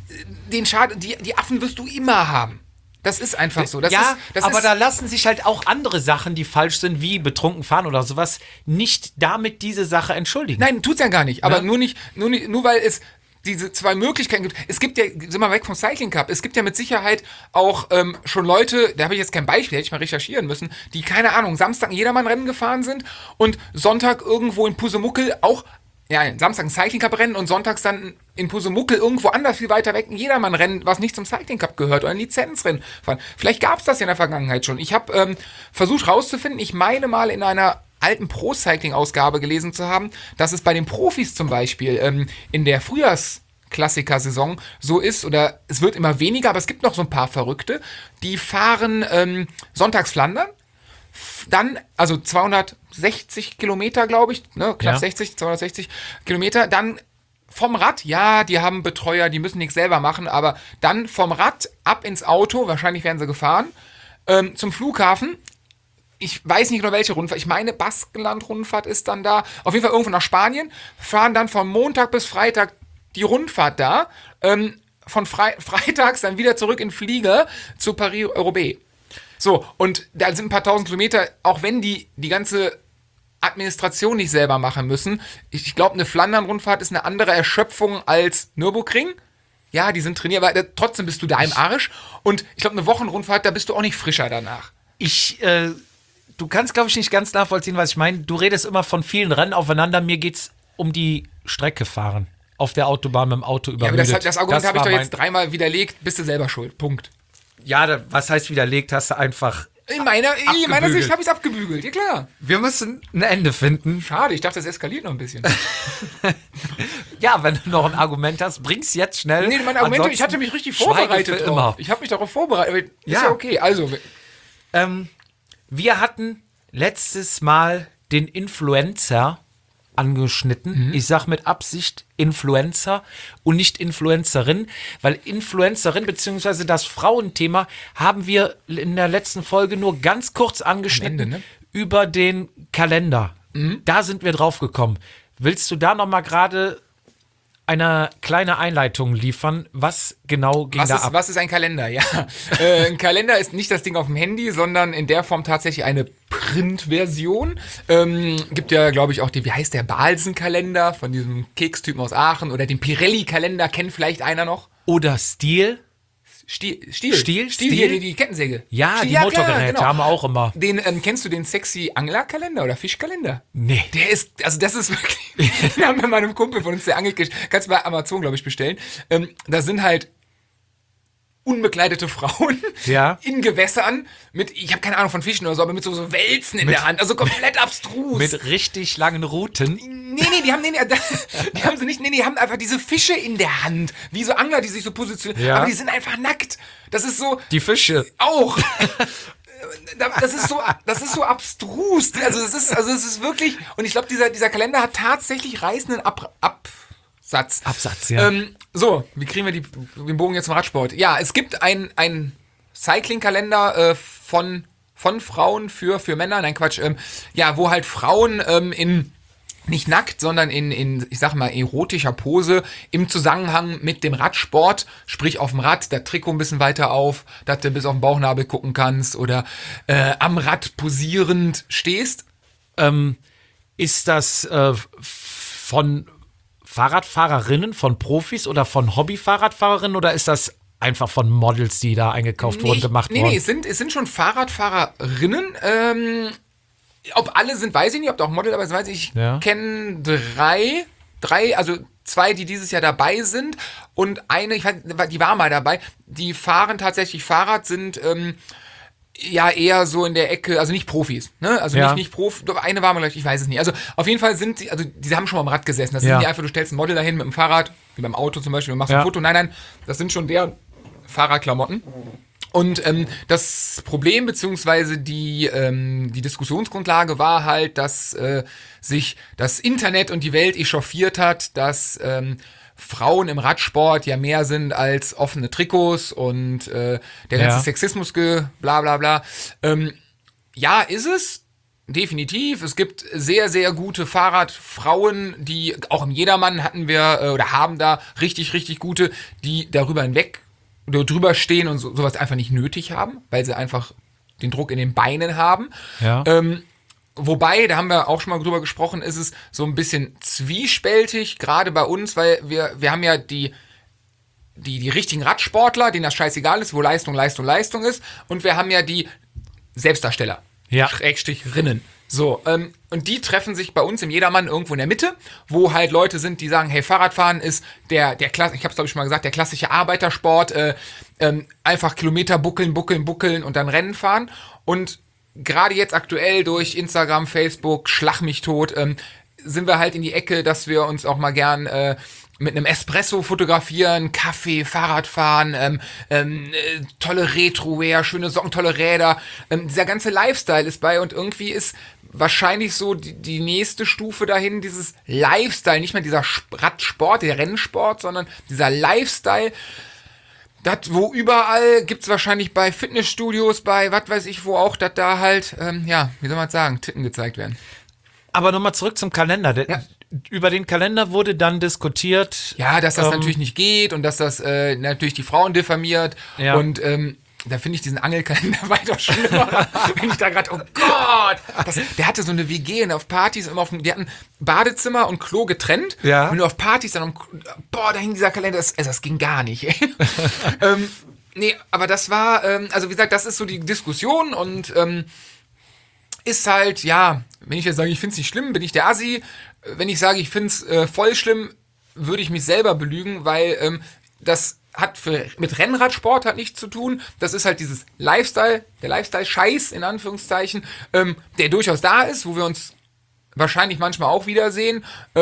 die Affen wirst du immer haben. Das ist einfach so. Aber da lassen sich halt auch andere Sachen, die falsch sind, wie betrunken fahren oder sowas, nicht damit diese Sache entschuldigen. Nein, tut's ja gar nicht. Aber nur weil es diese zwei Möglichkeiten gibt. Es gibt ja, sind wir weg vom Cycling Cup, es gibt ja mit Sicherheit auch schon Leute, da habe ich jetzt kein Beispiel, hätte ich mal recherchieren müssen, die, keine Ahnung, Samstag ein Jedermann-Rennen gefahren sind und Sonntag irgendwo in Pusemuckel auch, Samstag ein Cycling Cup Rennen und sonntags dann in Pusemuckel irgendwo anders viel weiter weg ein Jedermann-Rennen, was nicht zum Cycling Cup gehört oder ein Lizenzrennen fahren. Vielleicht gab es das ja in der Vergangenheit schon. Ich habe versucht rauszufinden, ich meine mal in einer alten Pro-Cycling-Ausgabe gelesen zu haben, dass es bei den Profis zum Beispiel in der Frühjahrsklassiker-Saison so ist, oder es wird immer weniger, aber es gibt noch so ein paar Verrückte, die fahren sonntags Flandern, dann, also 260 Kilometer, glaube ich, ne, knapp 260 Kilometer, dann vom Rad, die haben Betreuer, die müssen nichts selber machen, aber dann vom Rad ab ins Auto, wahrscheinlich werden sie gefahren, zum Flughafen. Ich weiß nicht genau, welche Rundfahrt. Ich meine, Baskenland-Rundfahrt ist dann da. Auf jeden Fall irgendwo nach Spanien. Fahren dann von Montag bis Freitag die Rundfahrt da. Von freitags dann wieder zurück in Flieger zu Paris-Roubaix. So, und da sind ein paar tausend Kilometer, auch wenn die ganze Administration nicht selber machen müssen. Ich glaube, eine Flandern-Rundfahrt ist eine andere Erschöpfung als Nürburgring. Ja, die sind trainiert, aber trotzdem bist du da im Arsch. Und ich glaube, eine Wochenrundfahrt, da bist du auch nicht frischer danach. Du kannst, glaube ich, nicht ganz nachvollziehen, was ich meine. Du redest immer von vielen Rennen aufeinander. Mir geht's um die Strecke fahren. Auf der Autobahn mit dem Auto übermüdet. Ja, aber das Argument habe ich doch jetzt dreimal widerlegt. Bist du selber schuld. Punkt. Ja, was heißt widerlegt? Hast du einfach In meiner Sicht habe ich es abgebügelt. Ja, klar. Wir müssen ein Ende finden. Schade, ich dachte, es eskaliert noch ein bisschen. Ja, wenn du noch ein Argument hast, bring's jetzt schnell. Nee, meine Argumente, ich hatte mich richtig vorbereitet drauf. Immer. Ich habe mich darauf vorbereitet. Ist ja okay. Also, wir hatten letztes Mal den Influencer angeschnitten. Ich sag mit Absicht Influencer und nicht Influencerin, weil Influencerin bzw. das Frauenthema haben wir in der letzten Folge nur ganz kurz angeschnitten. Ende, ne? Über den Kalender. Da sind wir drauf gekommen. Willst du da noch mal gerade eine kleine Einleitung liefern? Was genau ging ab? Was ist ein Kalender? Ja, ein Kalender ist nicht das Ding auf dem Handy, sondern in der Form tatsächlich eine Printversion. Gibt ja, glaube ich, auch wie heißt der, Balsen-Kalender von diesem Kekstypen aus Aachen oder den Pirelli-Kalender, kennt vielleicht einer noch? Oder Stil? Stil, die Kettensäge. Ja, Stil, die Motorgeräte genau. haben wir auch immer. Den, kennst du den sexy Anglerkalender oder Fischkalender? Nee. Das ist wirklich, den haben wir meinem Kumpel von uns, der angelt, kannst du bei Amazon, glaube ich, bestellen. Da sind halt unbekleidete Frauen in Gewässern mit, ich habe keine Ahnung von Fischen oder so, aber mit so Wälzen in der Hand, also komplett abstrus. Mit richtig langen Routen. Die haben sie nicht, die haben einfach diese Fische in der Hand, wie so Angler, die sich so positionieren, aber die sind einfach nackt. Das ist so... Die Fische. Auch. Das ist so abstrus. Also es ist wirklich, und ich glaube, dieser Kalender hat tatsächlich reißenden Absatz, ja. So, wie kriegen wir den Bogen jetzt zum Radsport? Ja, es gibt ein Cycling-Kalender von Frauen für Männer, nein Quatsch, wo halt Frauen in nicht nackt, sondern in, ich sag mal, erotischer Pose im Zusammenhang mit dem Radsport, sprich auf dem Rad, das Trikot ein bisschen weiter auf, dass du bis auf den Bauchnabel gucken kannst oder am Rad posierend stehst. Ist das von Fahrradfahrerinnen, von Profis oder von Hobby-Fahrradfahrerinnen oder ist das einfach von Models, die da eingekauft wurden, gemacht worden? Nee, es sind schon Fahrradfahrerinnen. Ob alle sind, weiß ich nicht, ob da auch Model dabei sind, weiß ich. Ich kenne drei, also 2, die dieses Jahr dabei sind und eine, die war mal dabei, die fahren tatsächlich Fahrrad, sind eher so in der Ecke, also nicht Profis, ne? Also nicht Profi, eine war mal, ich weiß es nicht. Also auf jeden Fall sind sie, also die haben schon mal am Rad gesessen. Das sind die einfach, du stellst ein Model dahin mit dem Fahrrad, wie beim Auto zum Beispiel, du machst ein Foto. Nein, das sind schon deren Fahrradklamotten. Und das Problem beziehungsweise die Diskussionsgrundlage war halt, dass sich das Internet und die Welt echauffiert hat, dass Frauen im Radsport ja mehr sind als offene Trikots und der ganze Sexismus bla bla bla. Ja, ist es. definitiv. Es gibt sehr, sehr gute Fahrradfrauen, die auch im Jedermann hatten wir oder haben da richtig, richtig gute, die darüber hinweg oder drüber stehen und sowas einfach nicht nötig haben, weil sie einfach den Druck in den Beinen haben. Ja. Wobei, da haben wir auch schon mal drüber gesprochen, ist es so ein bisschen zwiespältig, gerade bei uns, weil wir haben ja die richtigen Radsportler, denen das scheißegal ist, wo Leistung, Leistung, Leistung ist. Und wir haben ja die Selbstdarsteller. Ja. Schrägstrichrinnen. So, und die treffen sich bei uns im Jedermann irgendwo in der Mitte, wo halt Leute sind, die sagen, hey, Fahrradfahren ist der Klasse, ich hab's glaube ich schon mal gesagt, der klassische Arbeitersport, einfach Kilometer buckeln und dann Rennen fahren. Und gerade jetzt aktuell durch Instagram, Facebook, Schlag mich tot, sind wir halt in die Ecke, dass wir uns auch mal gern mit einem Espresso fotografieren, Kaffee, Fahrradfahren, tolle Retro-Wear, schöne Socken, tolle Räder. Dieser ganze Lifestyle ist bei und irgendwie ist wahrscheinlich so die nächste Stufe dahin, dieses Lifestyle, nicht mehr dieser Radsport, der Rennsport, sondern dieser Lifestyle. Das, wo überall gibt's wahrscheinlich bei Fitnessstudios, bei was weiß ich wo auch, dass da halt, wie soll man sagen, Titten gezeigt werden. Aber nochmal zurück zum Kalender. Ja. Über den Kalender wurde dann diskutiert. Ja, dass das natürlich nicht geht und dass das natürlich die Frauen diffamiert. Ja. Und da finde ich diesen Angelkalender weiter schlimmer. Wenn ich da gerade, oh Gott! Der hatte so eine WG und auf Partys immer die hatten Badezimmer und Klo getrennt. Ja. Und auf Partys dann, da hing dieser Kalender, das ging gar nicht. Nee, aber das war, also wie gesagt, das ist so die Diskussion und ist halt, ja, wenn ich jetzt sage, ich finde es nicht schlimm, bin ich der Assi. Wenn ich sage, ich finde es voll schlimm, würde ich mich selber belügen, weil das hat mit Rennradsport hat nichts zu tun. Das ist halt dieses Lifestyle, der Lifestyle-Scheiß in Anführungszeichen, der durchaus da ist, wo wir uns wahrscheinlich manchmal auch wiedersehen.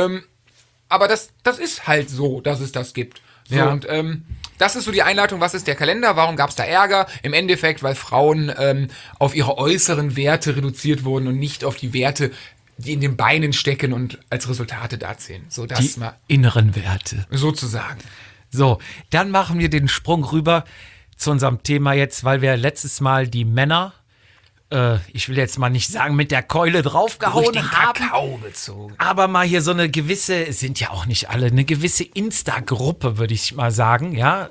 Aber das ist halt so, dass es das gibt. So, Ja. und das ist so die Einleitung, was ist der Kalender, warum gab es da Ärger? Im Endeffekt, weil Frauen auf ihre äußeren Werte reduziert wurden und nicht auf die Werte, die in den Beinen stecken und als Resultate da zählen. So, das Die mal inneren Werte. sozusagen. So, dann machen wir den Sprung rüber zu unserem Thema jetzt, weil wir letztes Mal die Männer, ich will jetzt mal nicht sagen, mit der Keule Durch draufgehauen den haben, Kakao gezogen. aber mal hier so eine gewisse, es sind ja auch nicht alle, eine gewisse Insta-Gruppe, würde ich mal sagen, ja,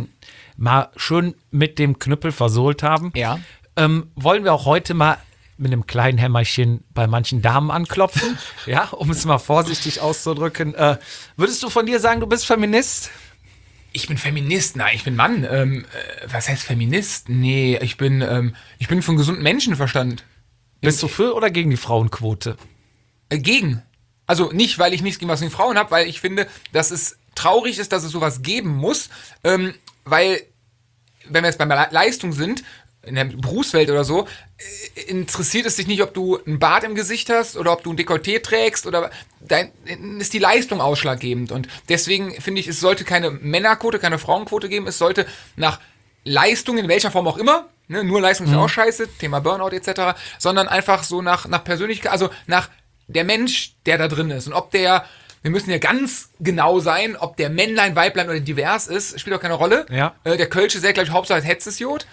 mal schön mit dem Knüppel versohlt haben. Ja. Wollen wir auch heute mal mit einem kleinen Hämmerchen bei manchen Damen anklopfen, ja, um es mal vorsichtig auszudrücken. Würdest du von dir sagen, du bist Feminist? Ich bin Feminist, nein, ich bin Mann. Was heißt Feminist? Nee, ich bin von gesundem Menschenverstand. Bist du für oder gegen die Frauenquote? Gegen. Also nicht, weil ich nichts gegen was gegen Frauen habe, weil ich finde, dass es traurig ist, dass es sowas geben muss. Weil, wenn wir jetzt bei Leistung sind, in der Berufswelt oder so, interessiert es dich nicht, ob du einen Bart im Gesicht hast oder ob du ein Dekolleté trägst oder ist die Leistung ausschlaggebend. Und deswegen finde ich, es sollte keine Männerquote, keine Frauenquote geben. Es sollte nach Leistung, in welcher Form auch immer, ne, nur Leistung ist auch scheiße, Thema Burnout etc., sondern einfach so nach Persönlichkeit, also nach der Mensch, der da drin ist. Und ob wir müssen ja ganz genau sein, ob der Männlein, Weiblein oder divers ist, spielt auch keine Rolle. Ja. Der Kölsche sagt, glaube ich, Hauptsache als Hetzesjod.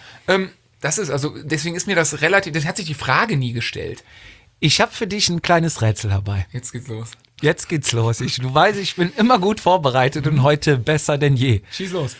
Deswegen ist mir das hat sich die Frage nie gestellt. Ich habe für dich ein kleines Rätsel dabei. Jetzt geht's los. Jetzt geht's los. Du weißt, ich bin immer gut vorbereitet und heute besser denn je. Schieß los.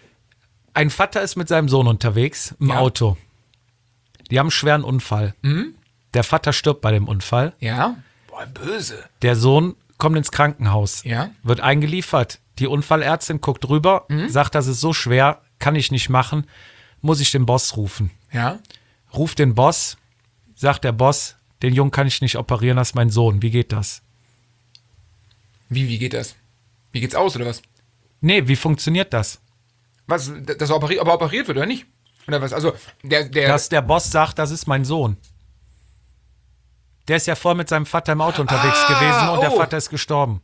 Ein Vater ist mit seinem Sohn unterwegs im Ja. Auto. Die haben einen schweren Unfall. Der Vater stirbt bei dem Unfall. Ja? Boah, böse. Der Sohn kommt ins Krankenhaus. Ja. Wird eingeliefert. Die Unfallärztin guckt rüber, sagt, das ist so schwer, kann ich nicht machen, muss ich den Boss rufen. Ja? Ruft den Boss, sagt der Boss, den Jungen kann ich nicht operieren, das ist mein Sohn. Wie geht das? Wie geht das? Wie geht's aus, oder was? Nee, wie funktioniert das? Was, dass er operiert wird, oder nicht? Oder was? Also, Dass der Boss sagt, das ist mein Sohn. Der ist ja voll mit seinem Vater im Auto unterwegs gewesen und der Vater ist gestorben.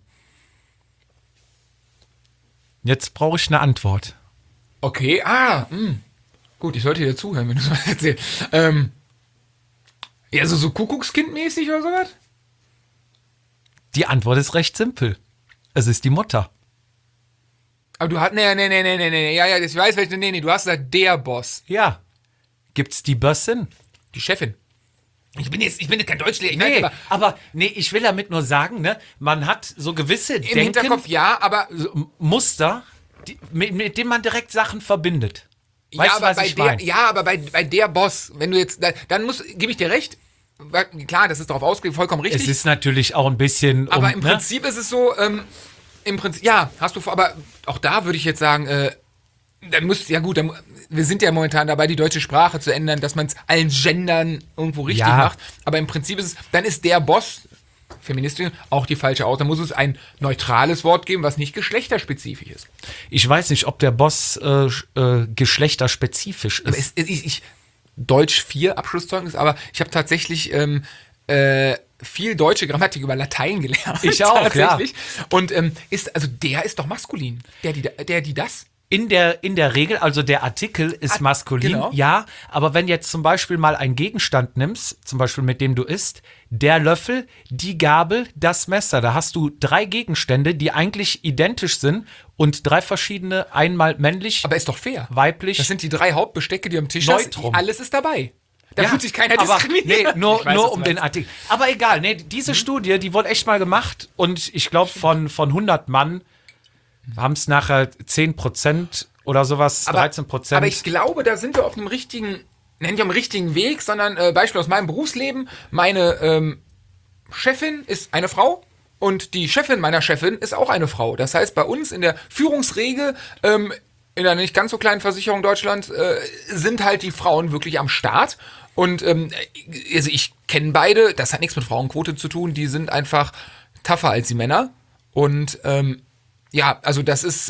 Jetzt brauche ich eine Antwort. Okay, gut, ich sollte dir zuhören, wenn du sowas erzählst. Ja, so Kuckuckskind-mäßig oder sowas? Die Antwort ist recht simpel. Es ist die Mutter. Aber du hast, nee, ja, ich weiß, du hast gesagt, der Boss. Ja. Gibt's die Bössin? Die Chefin. Ich bin jetzt kein Deutschlehrer. Ich Nee, weiß, aber ich will damit nur sagen, ne, man hat so gewisse im Hinterkopf ja, aber Muster, mit denen man direkt Sachen verbindet. Weißt ja, du, was ich meine? Ja, aber bei der Boss, wenn du jetzt, dann gebe ich dir recht. Klar, das ist darauf ausgelegt, vollkommen richtig. Es ist natürlich auch ein bisschen. Aber im Prinzip ist es so, ja, hast du, aber auch da würde ich jetzt sagen, wir sind ja momentan dabei, die deutsche Sprache zu ändern, dass man es allen Gendern irgendwo richtig macht. Aber im Prinzip dann ist der Boss, Feministin, auch die falsche Aus. Da muss es ein neutrales Wort geben, was nicht geschlechterspezifisch ist. Ich weiß nicht, ob der Boss geschlechterspezifisch ist. Aber Deutsch 4 Abschlusszeugnis, aber ich habe tatsächlich viel deutsche Grammatik über Latein gelernt. Ich auch, tatsächlich. Ja. Und der ist doch maskulin. Die das? In der Regel, also der Artikel ist maskulin, genau. Ja, aber wenn jetzt zum Beispiel mal einen Gegenstand nimmst, zum Beispiel mit dem du isst, der Löffel, die Gabel, das Messer, da hast du 3 Gegenstände, die eigentlich identisch sind und 3 verschiedene, einmal männlich, Aber ist doch fair. weiblich. Das sind die 3 Hauptbestecke, die am Tisch Neutrum. sind. Alles ist dabei. Da Ja, fühlt sich keiner aber diskriminiert. Nee, nur Ich weiß, was um du den meinst. Artikel. Aber egal, diese Studie, die wurde echt mal gemacht und ich glaube von 100 Mann haben es nachher 10% oder sowas, 13%. Aber ich glaube, da sind wir auf einem richtigen Weg, sondern Beispiel aus meinem Berufsleben. Meine Chefin ist eine Frau und die Chefin meiner Chefin ist auch eine Frau. Das heißt, bei uns in der Führungsregel in einer nicht ganz so kleinen Versicherung Deutschland sind halt die Frauen wirklich am Start. Und also ich kenne beide, das hat nichts mit Frauenquote zu tun, die sind einfach tougher als die Männer. Und ja, also das ist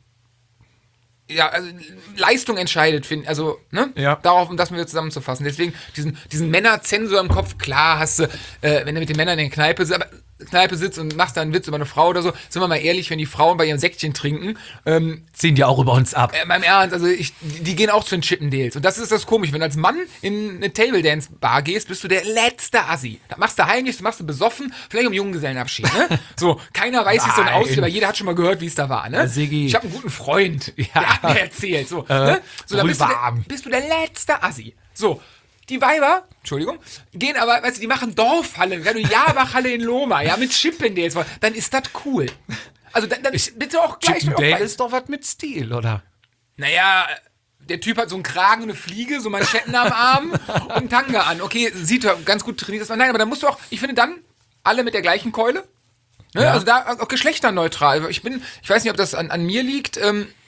also Leistung entscheidet, also, ne? Ja. Darauf, um das mal zusammenzufassen. Deswegen, diesen Männerzensor im Kopf, klar hast du, wenn du mit den Männern in der Kneipe sitzt und machst da einen Witz über eine Frau oder so, sind wir mal ehrlich, wenn die Frauen bei ihrem Säckchen trinken, ziehen die auch über uns ab. beim Ernst, also die gehen auch zu den Chippendales. Und das ist das Komische. Wenn du als Mann in eine Table-Dance-Bar gehst, bist du der letzte Assi. Das machst du heimlich, das machst du besoffen, vielleicht um Junggesellenabschied, ne? So, keiner weiß, wie es dann aussieht, aber jeder hat schon mal gehört, wie es da war, ne? Siggi. Ich habe einen guten Freund, der hat mir erzählt. So, ne? So, da bist du der letzte Assi. So, die Weiber, Entschuldigung, gehen aber, weißt du, die machen Dorfhalle, wenn du Jabachhalle in Loma, ja, mit Chippendales, dann ist das cool. Also dann bitte auch gleich. Chippendale ist doch was mit Stil, oder? Naja, der Typ hat so einen Kragen und eine Fliege, so Manschetten am Arm und einen Tanga an. Okay, sieht ja ganz gut trainiert aus. Nein, aber dann musst du auch, ich finde dann, alle mit der gleichen Keule. Ne? Ja. Also da auch geschlechterneutral. Ich weiß nicht, ob das an mir liegt.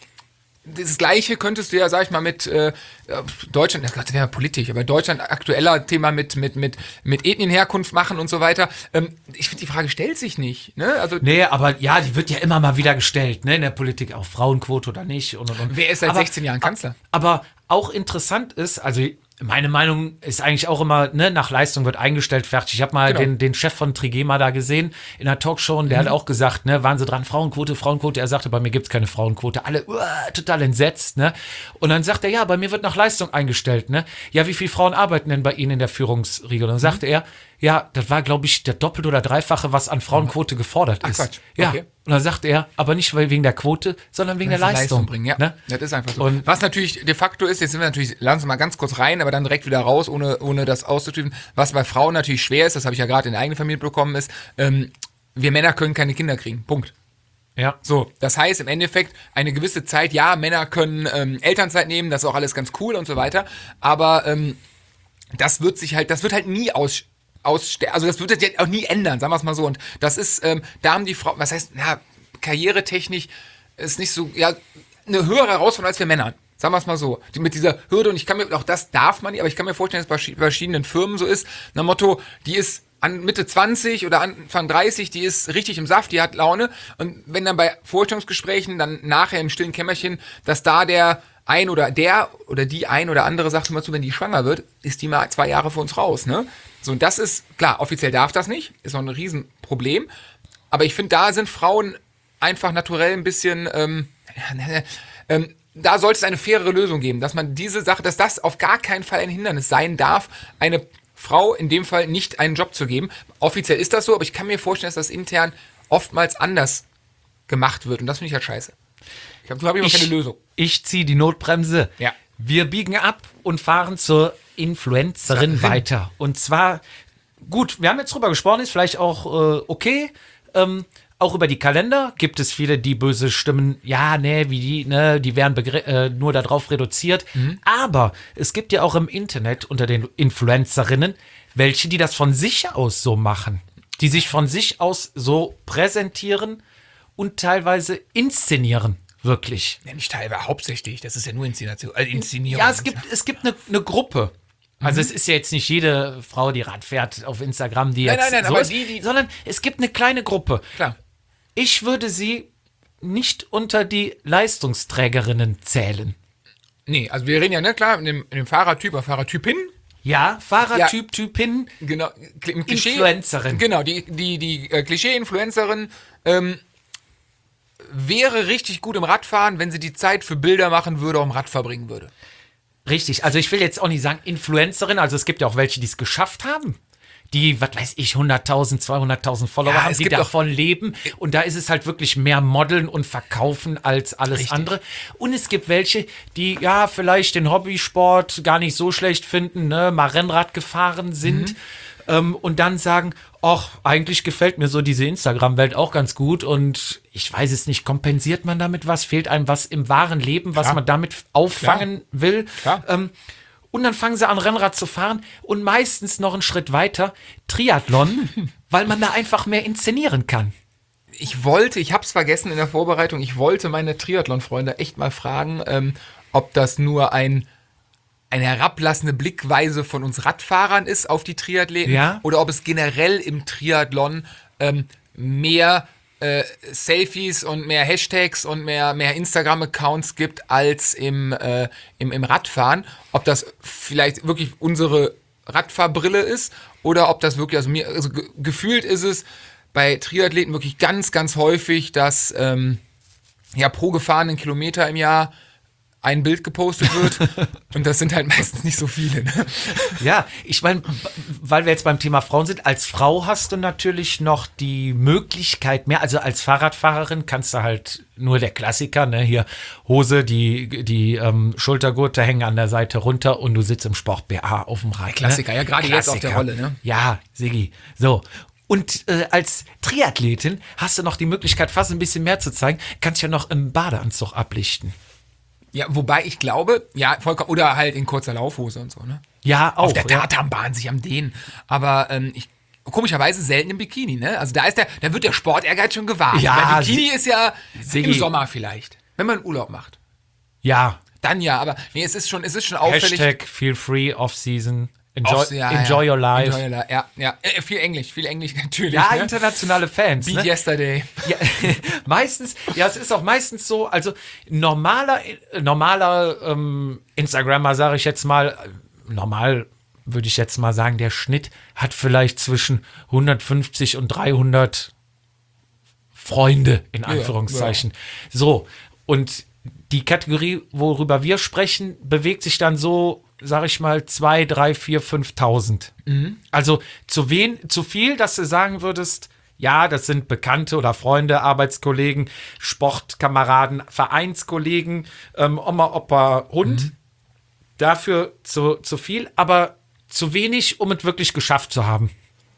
Das Gleiche könntest du ja, sag ich mal, mit Deutschland, das wäre ja politisch, aber Deutschland aktueller Thema mit Ethnienherkunft machen und so weiter. Ich finde, die Frage stellt sich nicht. Ne? Also, Nee, aber ja, die wird ja immer mal wieder gestellt, ne, in der Politik, auch Frauenquote oder nicht. Und. wer ist seit 16 Jahren Kanzler? Aber auch interessant ist, also meine Meinung ist eigentlich auch immer, ne, nach Leistung wird eingestellt, fertig. Ich habe mal den Chef von Trigema da gesehen in einer Talkshow und der hat auch gesagt, ne, waren sie dran, Frauenquote. Er sagte, bei mir gibt's keine Frauenquote. Alle total entsetzt, ne. Und dann sagt er, ja, bei mir wird nach Leistung eingestellt, ne. Ja, wie viele Frauen arbeiten denn bei Ihnen in der Führungsriege? Und dann sagte er, ja, das war, glaube ich, der Doppelte oder Dreifache, was an Frauenquote gefordert ist. Quatsch. Ja. Okay. Und dann sagte er, aber nicht wegen der Quote, sondern wegen der Leistung. bringen, ja. Ne? Das ist einfach so. Und was natürlich de facto ist, jetzt sind wir natürlich, lassen wir mal ganz kurz rein, aber dann direkt wieder raus, ohne das auszutüfen. Was bei Frauen natürlich schwer ist, das habe ich ja gerade in der eigenen Familie bekommen, ist, wir Männer können keine Kinder kriegen. Punkt. ja. So, das heißt im Endeffekt eine gewisse Zeit, ja, Männer können Elternzeit nehmen, das ist auch alles ganz cool und so weiter, aber das wird halt nie also das wird jetzt auch nie ändern, sagen wir es mal so. Und das ist, da haben die Frauen, was heißt, karrieretechnisch ist nicht so, ja, eine höhere Herausforderung als für Männer. Sagen wir es mal so. Mit dieser Hürde, und ich kann mir, auch das darf man nicht, aber ich kann mir vorstellen, dass es bei verschiedenen Firmen so ist, nach Motto, die ist an Mitte 20 oder Anfang 30, die ist richtig im Saft, die hat Laune. Und wenn dann bei Vorstellungsgesprächen dann nachher im stillen Kämmerchen, dass da der ein oder die ein oder andere sagt immer zu, wenn die schwanger wird, ist die mal 2 Jahre für uns raus, ne? So, und das ist, klar, offiziell darf das nicht, ist noch ein Riesenproblem. Aber ich finde, da sind Frauen einfach naturell ein bisschen, da sollte es eine fairere Lösung geben, dass man diese Sache, dass das auf gar keinen Fall ein Hindernis sein darf, eine Frau in dem Fall nicht einen Job zu geben. Offiziell ist das so, aber ich kann mir vorstellen, dass das intern oftmals anders gemacht wird. Und das finde ich halt scheiße. Ich habe immer keine Lösung. Ich ziehe die Notbremse. Ja. Wir biegen ab und fahren zur Influencerin weiter. Und zwar, gut, wir haben jetzt drüber gesprochen, ist vielleicht auch okay. Auch über die Kalender gibt es viele, die böse Stimmen, ja, nee, wie die, ne, die werden nur darauf reduziert. Aber es gibt ja auch im Internet unter den Influencerinnen welche, die das von sich aus so machen. Die sich von sich aus so präsentieren und teilweise inszenieren. Wirklich. Ja, nicht teilweise, hauptsächlich. Das ist ja nur Inszenierung. Ja, es gibt eine Gruppe. Also es ist ja jetzt nicht jede Frau, die Rad fährt auf Instagram, die jetzt nein, so aber ist, die sondern es gibt eine kleine Gruppe. Klar. Ich würde sie nicht unter die Leistungsträgerinnen zählen. Nee, also wir reden ja, ne, klar, in dem Fahrertyp oder Fahrertypin. Ja, Fahrertyp, Typin, Genau, Klischee, Influencerin. Genau, die Klischee-Influencerin wäre richtig gut im Radfahren, wenn sie die Zeit für Bilder machen würde, um Rad verbringen würde. Richtig, also ich will jetzt auch nicht sagen Influencerin, also es gibt ja auch welche, die es geschafft haben. Die, was weiß ich, 100.000, 200.000 Follower Ja, haben, es die gibt davon leben. Und da ist es halt wirklich mehr Modeln und Verkaufen als alles Richtig. andere. Und es gibt welche, die ja vielleicht den Hobbysport gar nicht so schlecht finden, ne, mal Rennrad gefahren sind und dann sagen, ach, eigentlich gefällt mir so diese Instagram-Welt auch ganz gut und ich weiß es nicht, kompensiert man damit was? Fehlt einem was im wahren Leben, was man damit auffangen will? Klar. Und dann fangen sie an, Rennrad zu fahren und meistens noch einen Schritt weiter, Triathlon, weil man da einfach mehr inszenieren kann. Ich hab's vergessen in der Vorbereitung, ich wollte meine Triathlon-Freunde echt mal fragen, ob das nur eine herablassende Blickweise von uns Radfahrern ist auf die Triathleten oder ob es generell im Triathlon mehr Selfies und mehr Hashtags und mehr Instagram-Accounts gibt als im Radfahren. Ob das vielleicht wirklich unsere Radfahrbrille ist oder ob das wirklich, also gefühlt ist es bei Triathleten wirklich ganz, ganz häufig, dass pro gefahrenen Kilometer im Jahr ein Bild gepostet wird und das sind halt meistens nicht so viele. Ne? Ja, ich meine, weil wir jetzt beim Thema Frauen sind, als Frau hast du natürlich noch die Möglichkeit mehr, also als Fahrradfahrerin kannst du halt nur der Klassiker, ne, hier Hose, die Schultergurte hängen an der Seite runter und du sitzt im Sport-BH auf dem Rad. Klassiker, ne? ja, gerade jetzt auf der Rolle, ne? Ja, Siggi, so. Und als Triathletin hast du noch die Möglichkeit, fast ein bisschen mehr zu zeigen, kannst ja noch im Badeanzug ablichten. Ja, wobei ich glaube, ja, vollkommen, oder halt in kurzer Laufhose und so, ne? Ja, auch. Auf der Tatanbahn sich am Dehnen. Aber komischerweise selten im Bikini, ne? Also da wird der Sportehrgeiz schon gewahrt. Ja, Weil Bikini ist ja Siggi. im Sommer vielleicht, wenn man Urlaub macht. Ja. Dann ja, aber nee, es ist schon auffällig. Hashtag feel free, off-season. Enjoy Enjoy your life. Ja. Viel Englisch natürlich. Ja, ne? Internationale Fans. Beat Ne? yesterday. Ja, meistens, ja, es ist auch meistens so, also normaler Instagrammer, sage ich jetzt mal, normal würde ich jetzt mal sagen, der Schnitt hat vielleicht zwischen 150 und 300 Freunde, in Anführungszeichen. Ja. So, und die Kategorie, worüber wir sprechen, bewegt sich dann so, sag ich mal, 2, 3, 4, 5.000. Also zu viel, dass du sagen würdest, ja, das sind Bekannte oder Freunde, Arbeitskollegen, Sportkameraden, Vereinskollegen, Oma, Opa, Hund. Dafür zu viel, aber zu wenig, um es wirklich geschafft zu haben.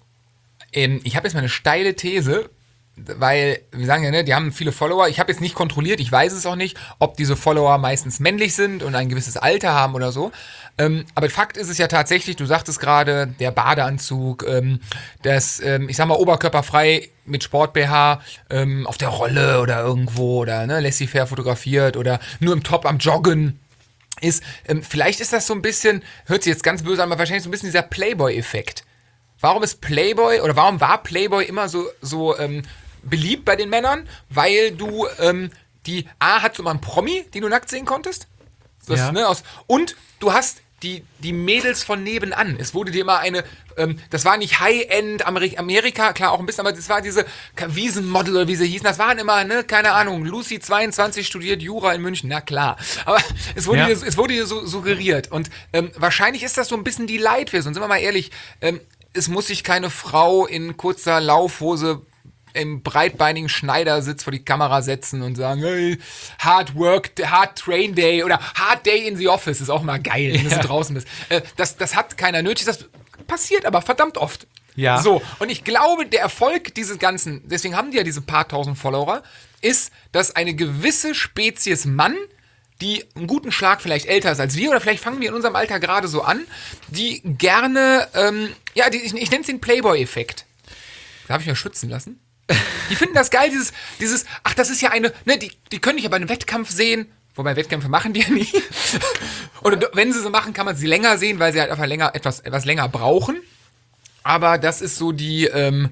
Ich habe jetzt mal eine steile These, weil wir sagen ja, ne, die haben viele Follower. Ich habe jetzt nicht kontrolliert, ich weiß es auch nicht, ob diese Follower meistens männlich sind und ein gewisses Alter haben oder so. Aber Fakt ist es ja tatsächlich, du sagtest gerade, der Badeanzug, das, ich sag mal, oberkörperfrei mit Sport-BH auf der Rolle oder irgendwo oder ne, laissez-faire fotografiert oder nur im Top am Joggen ist. Vielleicht ist das so ein bisschen, hört sich jetzt ganz böse an, aber wahrscheinlich so ein bisschen dieser Playboy-Effekt. Warum war Playboy immer so beliebt bei den Männern? Weil du hattest du mal einen Promi, den du nackt sehen konntest? Das, ja. Ne, und du hast die Mädels von nebenan. Es wurde dir immer das war nicht High-End Amerika, klar auch ein bisschen, aber das war diese Wiesenmodel oder wie sie hießen. Das waren immer, ne, keine Ahnung, Lucy 22 studiert Jura in München, na klar. Aber es wurde dir so suggeriert. Und wahrscheinlich ist das so ein bisschen die Light-Version. Sind wir mal ehrlich, es muss sich keine Frau in kurzer Laufhose im breitbeinigen Schneidersitz vor die Kamera setzen und sagen, hey, hard work, hard train day oder hard day in the office ist auch mal geil, wenn du draußen bist. Das hat keiner nötig, das passiert aber verdammt oft. Ja. So, und ich glaube, der Erfolg dieses Ganzen, deswegen haben die ja diese paar tausend Follower, ist, dass eine gewisse Spezies Mann, die einen guten Schlag vielleicht älter ist als wir, oder vielleicht fangen wir in unserem Alter gerade so an, die gerne, ich nenne es den Playboy-Effekt. Da habe ich mir schützen lassen. Die finden das geil, dieses, ach, das ist ja eine, ne, die können dich ja bei einem Wettkampf sehen, wobei Wettkämpfe machen die ja nie. Oder wenn sie so machen, kann man sie länger sehen, weil sie halt einfach etwas länger brauchen. Aber das ist so die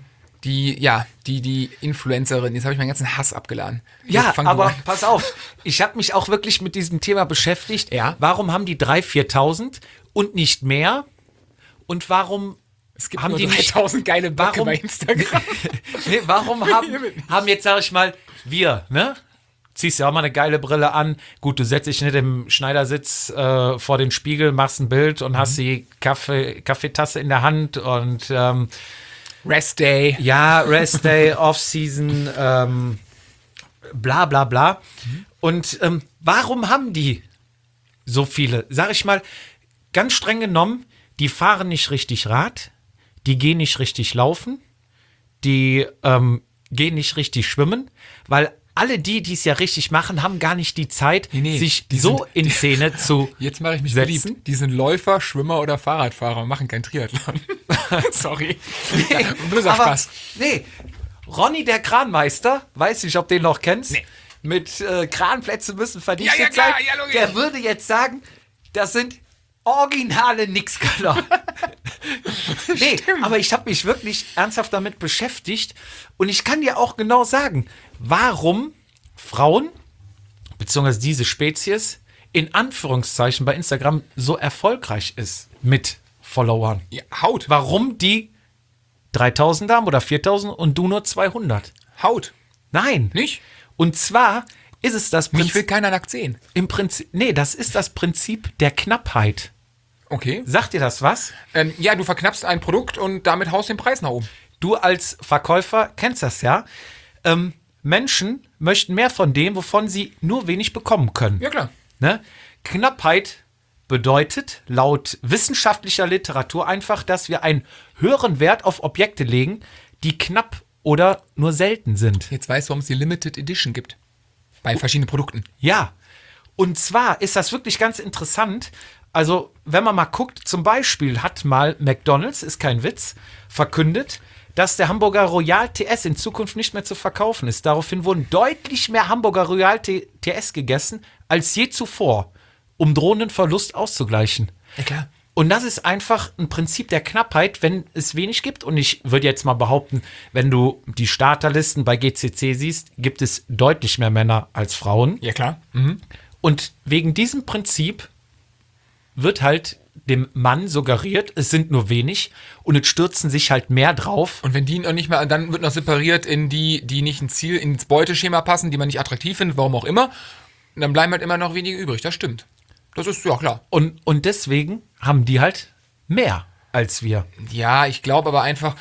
Influencerin. Jetzt habe ich meinen ganzen Hass abgeladen. Ja, aber pass auf, ich habe mich auch wirklich mit diesem Thema beschäftigt. Ja. Warum haben die 3.000, 4.000 und nicht mehr? Und warum es gibt haben nur die 3000 geile Böcke warum- bei Instagram. Nee, warum haben jetzt, sag ich mal, wir, ne? Ziehst ja auch mal eine geile Brille an. Gut, du setzt dich nicht im Schneidersitz vor den Spiegel, machst ein Bild und hast die Kaffeetasse in der Hand und Rest Day. ja, Rest Day, Off-Season, bla bla bla. Und warum haben die so viele? Sag ich mal, ganz streng genommen, die fahren nicht richtig Rad, die gehen nicht richtig laufen, die gehen nicht richtig schwimmen, weil alle die es ja richtig machen, haben gar nicht die Zeit, Nee, sich die so sind- in Szene zu Jetzt mache ich mich setzen. beliebt. Die sind Läufer, Schwimmer oder Fahrradfahrer und machen kein Triathlon. Sorry. Böser Aber, Spaß. nee, Ronny der Kranmeister, weiß nicht, ob du den noch kennst, Nee. mit Kranplätze müssen verdichtet Ja, klar, sein. ja, logisch. Der würde jetzt sagen, das sind originale Nixkaller. Nee, aber ich habe mich wirklich ernsthaft damit beschäftigt und ich kann dir auch genau sagen, warum Frauen, beziehungsweise diese Spezies, in Anführungszeichen bei Instagram so erfolgreich ist mit Followern. Ja, Haut. Warum die 3.000 haben oder 4.000 und du nur 200? Haut. Nein. Nicht? Und zwar ist es das Mich will Prinzip, keiner nackt sehen. im Prinzip, nee, das ist das Prinzip der Knappheit. Okay. Sagt dir das was? Ja, du verknappst ein Produkt und damit haust den Preis nach oben. Du als Verkäufer kennst das ja. Menschen möchten mehr von dem, wovon sie nur wenig bekommen können. Ja, klar. Ne? Knappheit bedeutet laut wissenschaftlicher Literatur einfach, dass wir einen höheren Wert auf Objekte legen, die knapp oder nur selten sind. Jetzt weißt du, warum es die Limited Edition gibt. Bei verschiedenen Produkten. Ja, und zwar ist das wirklich ganz interessant. Also, wenn man mal guckt, zum Beispiel hat mal McDonald's, ist kein Witz, verkündet, dass der Hamburger Royal TS in Zukunft nicht mehr zu verkaufen ist. Daraufhin wurden deutlich mehr Hamburger Royal TS gegessen als je zuvor, um drohenden Verlust auszugleichen. Ja, klar. Und das ist einfach ein Prinzip der Knappheit, wenn es wenig gibt. Und ich würde jetzt mal behaupten, wenn du die Starterlisten bei GCC siehst, gibt es deutlich mehr Männer als Frauen. Ja, klar. Und wegen diesem Prinzip wird halt dem Mann suggeriert, es sind nur wenig und es stürzen sich halt mehr drauf. Und wenn die noch nicht mehr, dann wird noch separiert in die nicht ins Beuteschema passen, die man nicht attraktiv findet, warum auch immer. Und dann bleiben halt immer noch wenige übrig. Das stimmt. Das ist, ja klar. Und deswegen haben die halt mehr als wir. Ja, ich glaube aber einfach,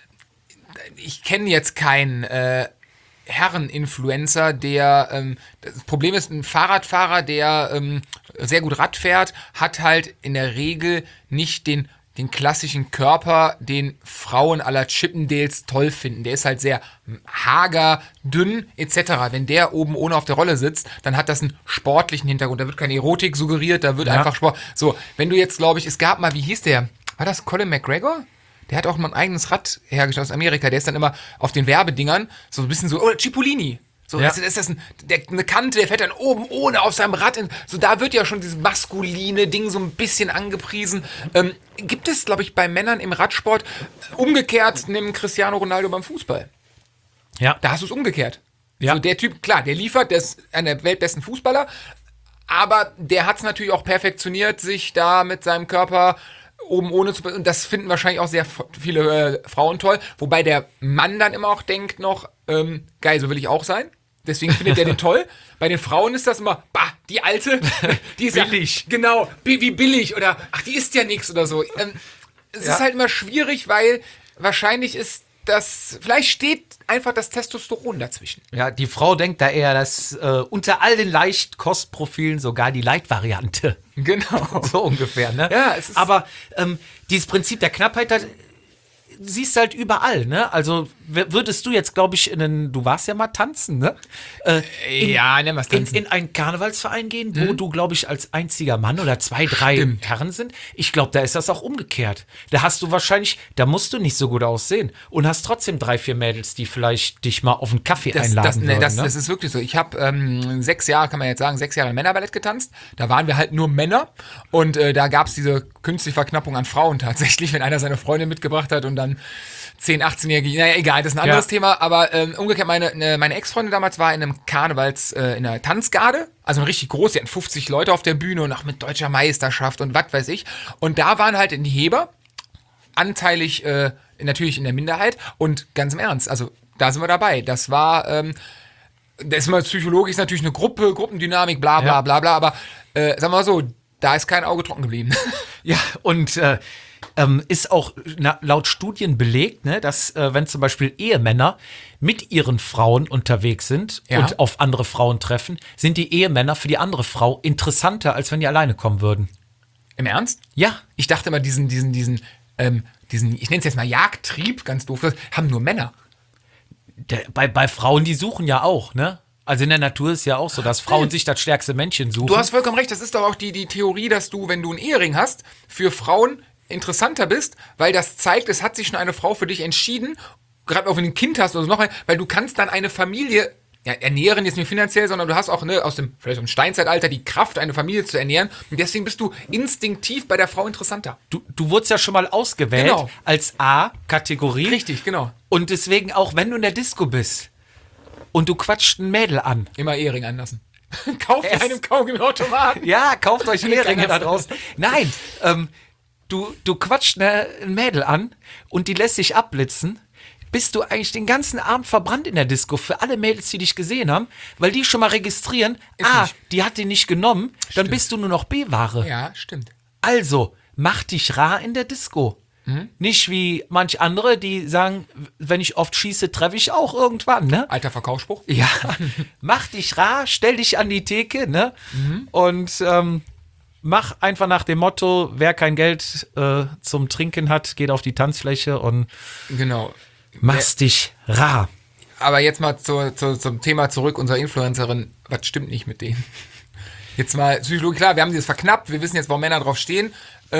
ich kenne jetzt keinen Herren-Influencer, der, das Problem ist, ein Fahrradfahrer, der sehr gut Rad fährt, hat halt in der Regel nicht den klassischen Körper, den Frauen aller Chippendales toll finden. Der ist halt sehr hager, dünn etc. Wenn der oben ohne auf der Rolle sitzt, dann hat das einen sportlichen Hintergrund. Da wird keine Erotik suggeriert, da wird einfach Sport. So, wenn du jetzt, glaube ich, es gab mal, wie hieß der? War das Colin McGregor? Der hat auch mal ein eigenes Rad hergestellt aus Amerika. Der ist dann immer auf den Werbedingern so ein bisschen so, oder Cipollini. So, Ja. das ist eine Kante, der fährt dann oben ohne auf seinem Rad. So, da wird ja schon dieses maskuline Ding so ein bisschen angepriesen. Gibt es, glaube ich, bei Männern im Radsport umgekehrt neben Cristiano Ronaldo beim Fußball? Ja. Da hast du es umgekehrt. Ja. So, der Typ, klar, der liefert, der ist einer der weltbesten Fußballer, aber der hat es natürlich auch perfektioniert, sich da mit seinem Körper oben ohne zu... Und das finden wahrscheinlich auch sehr viele Frauen toll. Wobei der Mann dann immer auch denkt noch, geil, so will ich auch sein. Deswegen findet der den toll. Bei den Frauen ist das immer, bah, die Alte, die ist Billig. Ja, genau, wie billig oder, ach, die isst ja nichts oder so. Es ist halt immer schwierig, weil wahrscheinlich ist vielleicht steht einfach das Testosteron dazwischen. Ja, die Frau denkt da eher, dass unter all den Leichtkostprofilen sogar die Light-Variante. Genau. So ungefähr, ne? Ja, es ist. Aber dieses Prinzip der Knappheit, das siehst du halt überall, ne? Also würdest du jetzt, glaube ich, du warst ja mal tanzen, ne? Ja, nennen wir es tanzen. In einen Karnevalsverein gehen, wo du, glaube ich, als einziger Mann oder 2, 3 Herren sind. Ich glaube, da ist das auch umgekehrt. Da musst du nicht so gut aussehen und hast trotzdem 3, 4 Mädels, die vielleicht dich mal auf einen Kaffee einladen würden. Das ist wirklich so. Ich habe 6 Jahre, kann man jetzt sagen, 6 Jahre Männerballett getanzt. Da waren wir halt nur Männer und da gab es diese künstliche Verknappung an Frauen tatsächlich, wenn einer seine Freundin mitgebracht hat und dann 10-, 18-Jährige, naja, egal, das ist ein anderes Thema, aber umgekehrt, meine Ex-Freundin damals war in einem in einer Tanzgarde, also richtig groß, die hatten 50 Leute auf der Bühne und auch mit deutscher Meisterschaft und was weiß ich. Und da waren halt die Heber, anteilig natürlich in der Minderheit und ganz im Ernst, also da sind wir dabei. Das war, das ist mal psychologisch natürlich eine Gruppendynamik, bla bla bla bla, aber sagen wir mal so, da ist kein Auge trocken geblieben. Ja, und ist auch laut Studien belegt, ne, dass wenn zum Beispiel Ehemänner mit ihren Frauen unterwegs sind und auf andere Frauen treffen, sind die Ehemänner für die andere Frau interessanter, als wenn die alleine kommen würden. Im Ernst? Ja. Ich dachte immer, diesen, ich nenne es jetzt mal Jagdtrieb, ganz doof, haben nur Männer. Bei Frauen, die suchen ja auch, ne? Also in der Natur ist ja auch so, dass Frauen sich das stärkste Männchen suchen. Du hast vollkommen recht, das ist doch auch die Theorie, dass du, wenn du einen Ehering hast, für Frauen interessanter bist, weil das zeigt, es hat sich schon eine Frau für dich entschieden, gerade auch wenn du ein Kind hast oder so noch, weil du kannst dann eine Familie ernähren, jetzt nicht finanziell, sondern du hast auch vielleicht aus dem Steinzeitalter die Kraft, eine Familie zu ernähren und deswegen bist du instinktiv bei der Frau interessanter. Du wurdest ja schon mal ausgewählt als A-Kategorie. Richtig, genau. Und deswegen auch, wenn du in der Disco bist und du quatscht ein Mädel an. Immer Ehering anlassen. Kauft einem Kaugummi-Automaten. Ja, kauft euch Eheringe da draußen. Nein, du quatscht ein Mädel an und die lässt sich abblitzen, bist du eigentlich den ganzen Abend verbrannt in der Disco für alle Mädels, die dich gesehen haben, weil die schon mal registrieren, die hat den nicht genommen, dann bist du nur noch B-Ware. Ja, stimmt. Also, mach dich rar in der Disco. Nicht wie manch andere, die sagen, wenn ich oft schieße, treffe ich auch irgendwann, ne? Alter Verkaufsspruch. Ja, mach dich rar, stell dich an die Theke, ne? Und mach einfach nach dem Motto, wer kein Geld zum Trinken hat, geht auf die Tanzfläche und genau. Machst dich rar. Aber jetzt mal zum Thema zurück, unserer Influencerin, was stimmt nicht mit denen? Jetzt mal Psychologie, klar, wir haben dieses verknappt, wir wissen jetzt, warum Männer drauf stehen,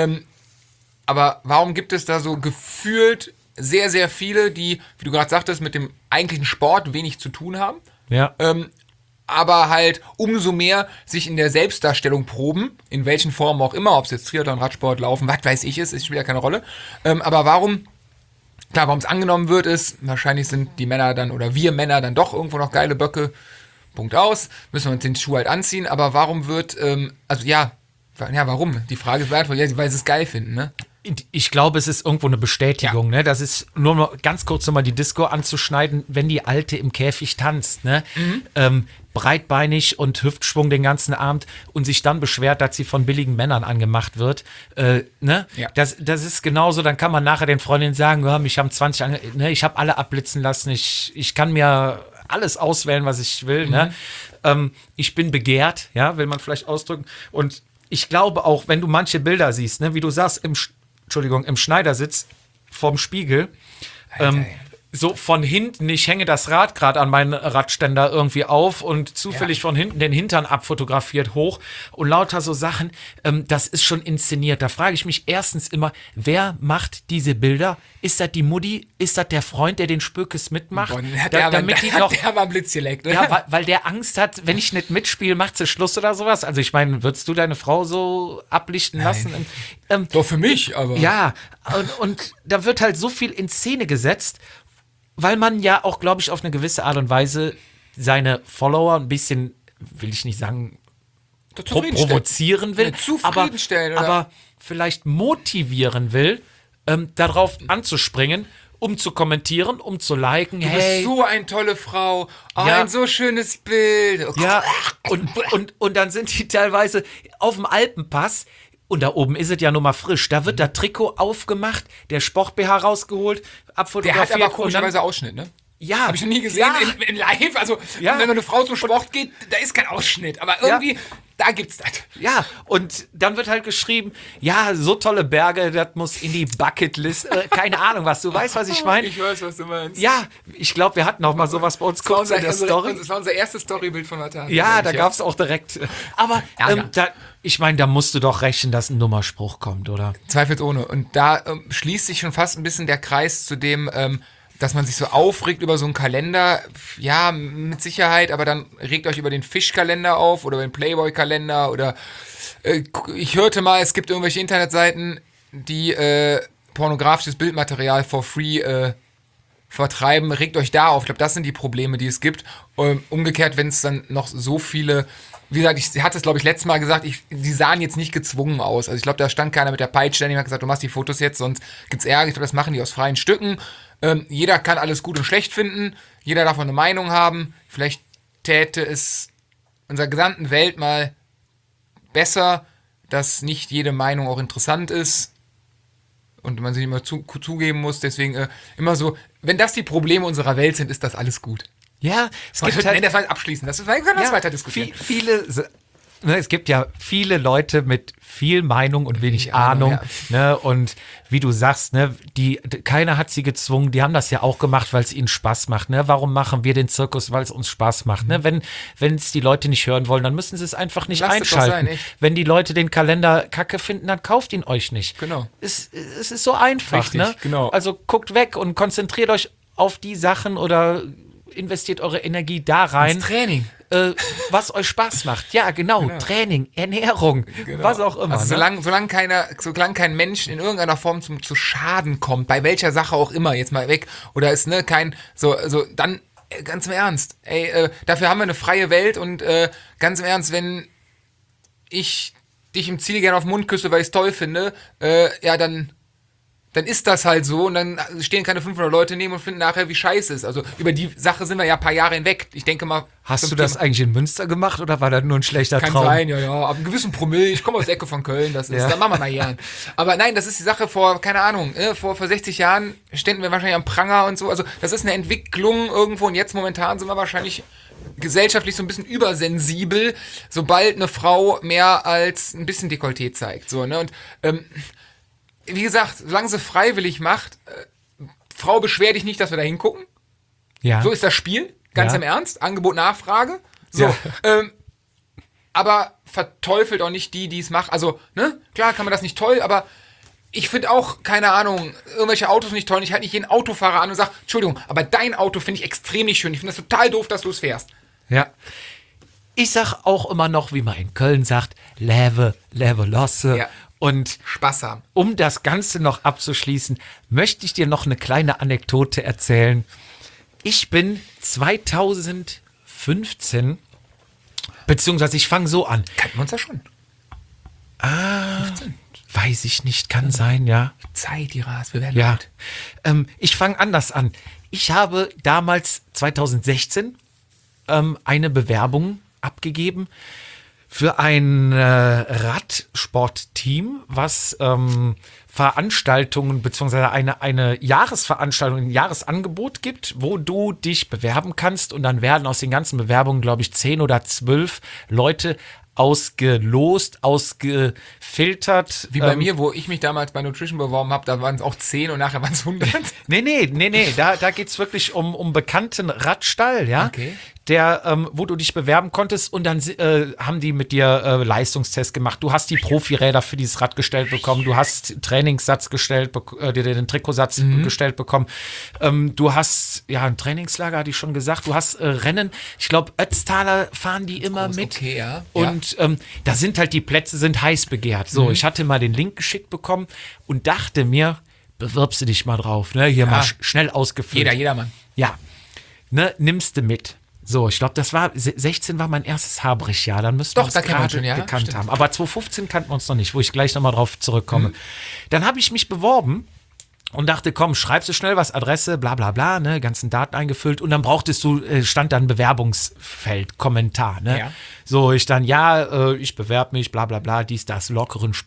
aber warum gibt es da so gefühlt sehr, sehr viele, die, wie du gerade sagtest, mit dem eigentlichen Sport wenig zu tun haben? Ja. Aber halt umso mehr sich in der Selbstdarstellung proben, in welchen Formen auch immer, ob es jetzt Triathlon, Radsport, Laufen, was weiß ich ist, spielt ja keine Rolle. Aber warum es angenommen wird, ist, wahrscheinlich sind die Männer dann, oder wir Männer dann doch irgendwo noch geile Böcke, Punkt aus, müssen wir uns den Schuh halt anziehen, aber warum wird, warum? Die Frage ist beantwortet, weil sie es geil finden, ne? Ich glaube, es ist irgendwo eine Bestätigung, ne? Das ist nur noch ganz kurz nochmal die Disco anzuschneiden, wenn die Alte im Käfig tanzt, ne? Breitbeinig und Hüftschwung den ganzen Abend und sich dann beschwert, dass sie von billigen Männern angemacht wird, ne? Ja. Das ist genauso, dann kann man nachher den Freundinnen sagen, ja, mich haben 20 ne? Ich habe alle abblitzen lassen, ich kann mir alles auswählen, was ich will, ne? Ich bin begehrt, ja, will man vielleicht ausdrücken, und ich glaube auch, wenn du manche Bilder siehst, ne, wie du sagst, im Schneidersitz vorm Spiegel, so von hinten, ich hänge das Rad gerade an meinen Radständer irgendwie auf und zufällig von hinten den Hintern abfotografiert hoch und lauter so Sachen, das ist schon inszeniert. Da frage ich mich erstens immer, wer macht diese Bilder? Ist das die Mutti? Ist das der Freund, der den Spökes mitmacht? Boah, der war Blitz geleckt, ne? Ja, weil der Angst hat, wenn ich nicht mitspiele, macht sie Schluss oder sowas. Also ich meine, würdest du deine Frau so ablichten lassen? Doch für mich, aber... Ja, und da wird halt so viel in Szene gesetzt, weil man ja auch, glaube ich, auf eine gewisse Art und Weise seine Follower ein bisschen, will ich nicht sagen, provozieren will, aber vielleicht motivieren will, darauf anzuspringen, um zu kommentieren, um zu liken. Du bist so eine tolle Frau, ein so schönes Bild. Ja, und dann sind die teilweise auf dem Alpenpass, Und da oben ist es ja nun mal frisch. Da wird das Trikot aufgemacht, der Sport-BH rausgeholt, Der abfotografiert. hat aber und dann- komischerweise Ausschnitt, ne? Ja. Habe ich noch nie gesehen in live. Also, Ja. wenn eine Frau zum Sport geht, da ist kein Ausschnitt. Aber irgendwie, da gibt's das. Ja, und dann wird halt geschrieben, ja, so tolle Berge, das muss in die Bucketlist. Keine Ahnung was, du weißt, was ich meine? Ich weiß, was du meinst. Ja, ich glaube, wir hatten auch mal sowas bei uns kurz in der Story. Das war unser erstes Storybild von Nathan. Ja, da gab es auch direkt. Aber Ärger. ich meine, da musst du doch rechnen, dass ein Nummerspruch kommt, oder? Zweifelsohne. Und da schließt sich schon fast ein bisschen der Kreis zu dem, dass man sich so aufregt über so einen Kalender. Ja, mit Sicherheit, aber dann regt euch über den Fischkalender auf oder den Playboy-Kalender oder ich hörte mal, es gibt irgendwelche Internetseiten, die pornografisches Bildmaterial for free vertreiben. Regt euch da auf. Ich glaube, das sind die Probleme, die es gibt. Umgekehrt, wenn es dann noch so viele... Wie gesagt, ich hatte es, glaube ich, letztes Mal gesagt, die sahen jetzt nicht gezwungen aus. Also ich glaube, da stand keiner mit der Peitsche, der hat gesagt, du machst die Fotos jetzt, sonst gibt's Ärger. Ich glaube, das machen die aus freien Stücken. Jeder kann alles gut und schlecht finden. Jeder darf eine Meinung haben. Vielleicht täte es unserer gesamten Welt mal besser, dass nicht jede Meinung auch interessant ist und man sich immer zugeben muss. Deswegen immer so, wenn das die Probleme unserer Welt sind, ist das alles gut. Ja, es gibt halt das mal abschließen. Wir können das weiter diskutieren. Es gibt ja viele Leute mit viel Meinung und wenig Ahnung, ne? Und wie du sagst, ne, keiner hat sie gezwungen, die haben das ja auch gemacht, weil es ihnen Spaß macht, ne? Warum machen wir den Zirkus, weil es uns Spaß macht, ne? Wenn es die Leute nicht hören wollen, dann müssen sie es einfach nicht Lasst es doch einschalten. sein, echt. Wenn die Leute den Kalender kacke finden, dann kauft ihn euch nicht. Genau. Es ist so einfach, Richtig, ne? genau. Also guckt weg und konzentriert euch auf die Sachen oder investiert eure Energie da rein. Ins Training. Was euch Spaß macht. Ja, genau. Training, Ernährung, was auch immer. Also ne? solange kein Mensch in irgendeiner Form zu Schaden kommt, bei welcher Sache auch immer, jetzt mal weg, oder ist kein, dann ganz im Ernst, dafür haben wir eine freie Welt und ganz im Ernst, wenn ich dich im Ziel gerne auf den Mund küsse, weil ich es toll finde, dann ist das halt so und dann stehen keine 500 Leute neben und finden nachher, wie scheiße es ist. Also über die Sache sind wir ja ein paar Jahre hinweg. Ich denke mal... Hast du das eigentlich in Münster gemacht oder war das nur ein schlechter Kann Traum? sein, ja. Ab einem gewissen Promille. Ich komme aus der Ecke von Köln. Das ist, Ja. da machen wir mal gern. Aber nein, das ist die Sache keine Ahnung, vor 60 Jahren ständen wir wahrscheinlich am Pranger und so. Also das ist eine Entwicklung irgendwo und jetzt momentan sind wir wahrscheinlich gesellschaftlich so ein bisschen übersensibel, sobald eine Frau mehr als ein bisschen Dekolleté zeigt. So, ne? Und wie gesagt, solange sie freiwillig macht, Frau, beschwer dich nicht, dass wir da hingucken. Ja. So ist das Spiel, ganz Ja. im Ernst. Angebot, Nachfrage. So, Ja. aber verteufelt auch nicht die es machen. Also, ne, klar kann man das nicht toll, aber ich finde auch, keine Ahnung, irgendwelche Autos nicht toll. Und ich halte nicht jeden Autofahrer an und sage, Entschuldigung, aber dein Auto finde ich extrem nicht schön. Ich finde das total doof, dass du es fährst. Ja. Ich sag auch immer noch, wie man in Köln sagt, leve losse. Ja. Und Spaß haben. um das Ganze noch abzuschließen, möchte ich dir noch eine kleine Anekdote erzählen. Ich bin 2015, beziehungsweise ich fange so an. Kannten wir uns ja schon. Weiß ich nicht, kann sein, ja. Zeit, die Ras, wir werden Ja. alt. Ich fange anders an. Ich habe damals 2016 eine Bewerbung abgegeben für ein Radsportteam, was Veranstaltungen beziehungsweise eine Jahresveranstaltung, ein Jahresangebot gibt, wo du dich bewerben kannst und dann werden aus den ganzen Bewerbungen, glaube ich, 10 oder 12 Leute ausgelost, ausgefiltert. Wie bei mir, wo ich mich damals bei Nutrition beworben habe, da waren es auch 10 und nachher waren es 100. Nee. Da geht es wirklich um bekannten Radstall, ja. Okay. Wo du dich bewerben konntest und dann haben die mit dir Leistungstest gemacht. Du hast die Profiräder für dieses Rad gestellt bekommen, du hast Trainingssatz gestellt, dir den Trikotsatz gestellt bekommen. Du hast, ja, ein Trainingslager, hatte ich schon gesagt, du hast Rennen, ich glaube, Ötztaler fahren die immer mit. Okay, ja. Und da sind halt die Plätze sind heiß begehrt. So, ich hatte mal den Link geschickt bekommen und dachte mir, bewirbst du dich mal drauf, ne? Hier mal schnell ausgefüllt. Jedermann. Ja, ne, nimmst du mit. So, ich glaube, 16 war mein erstes Habrich-Jahr, dann müssten wir Doch, uns da kennen wir uns gerade schon, ja, gekannt stimmt. haben. Aber 2015 kannten wir uns noch nicht, wo ich gleich nochmal drauf zurückkomme. Dann habe ich mich beworben und dachte, komm, schreibst du schnell was, Adresse, bla bla bla, ne, ganzen Daten eingefüllt und dann brauchtest du, stand dann Bewerbungsfeld, Kommentar, ne. Ja. So, ich dann, ich bewerbe mich, bla bla bla, dies, das, lockeren Spruch,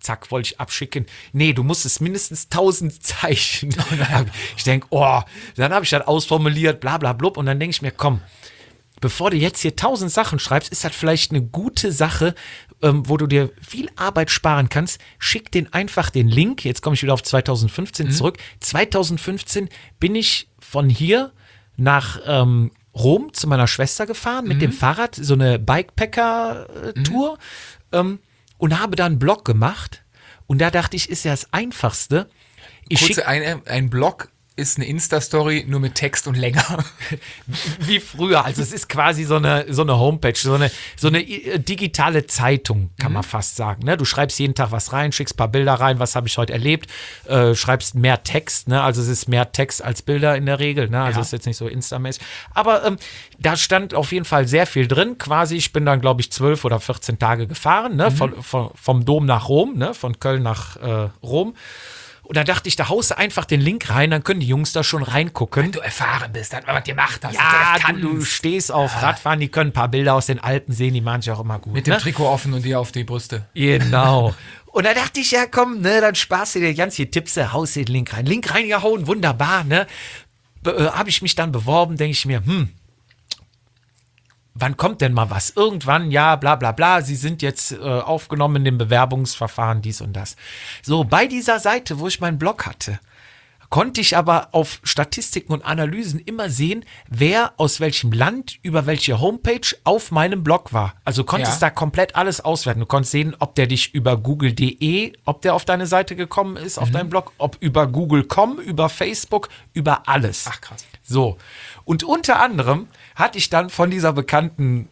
zack, wollte ich abschicken. Nee, du musst es mindestens 1000 Zeichen. Ich denke, dann habe ich das ausformuliert, bla bla blub. Und dann denke ich mir, komm, bevor du jetzt hier 1000 Sachen schreibst, ist das vielleicht eine gute Sache, wo du dir viel Arbeit sparen kannst. Schick den einfach den Link. Jetzt komme ich wieder auf 2015 zurück. 2015 bin ich von hier nach Rom zu meiner Schwester gefahren mit dem Fahrrad, so eine Bikepacker-Tour und habe da einen Blog gemacht. Und da dachte ich, ist ja das Einfachste. Ein Blog ist eine Insta-Story nur mit Text und länger. Wie früher. Also es ist quasi so eine Homepage, so eine digitale Zeitung, kann man fast sagen. Ne? Du schreibst jeden Tag was rein, schickst ein paar Bilder rein, was habe ich heute erlebt, schreibst mehr Text, ne? Also es ist mehr Text als Bilder in der Regel, ne? Also es ist jetzt nicht so Insta-mäßig. Aber da stand auf jeden Fall sehr viel drin. Quasi, ich bin dann, glaube ich, 12 oder 14 Tage gefahren, ne? Vom Dom nach Rom, ne? Von Köln nach Rom. Und da dachte ich, da haust du einfach den Link rein, dann können die Jungs da schon reingucken. Wenn du erfahren bist, dann was gemacht hast. Ja, du stehst auf Radfahren, die können ein paar Bilder aus den Alpen sehen, die machen sich auch immer gut. Mit dem Trikot offen und dir auf die Brüste. Genau. Und da dachte ich, ja komm, ne, dann sparst du dir ganz hier Tipps, haust dir den Link rein. Link reingehauen, wunderbar, ne. Habe ich mich dann beworben, denke ich mir, wann kommt denn mal was? Irgendwann, ja, bla bla bla, Sie sind jetzt aufgenommen in dem Bewerbungsverfahren, dies und das. So, bei dieser Seite, wo ich meinen Blog hatte, konnte ich aber auf Statistiken und Analysen immer sehen, wer aus welchem Land über welche Homepage auf meinem Blog war. Also konntest da komplett alles auswerten. Du konntest sehen, ob der dich über google.de, ob der auf deine Seite gekommen ist, auf deinen Blog, ob über google.com, über Facebook, über alles. Ach krass. So, und unter anderem hatte ich dann von dieser bekannten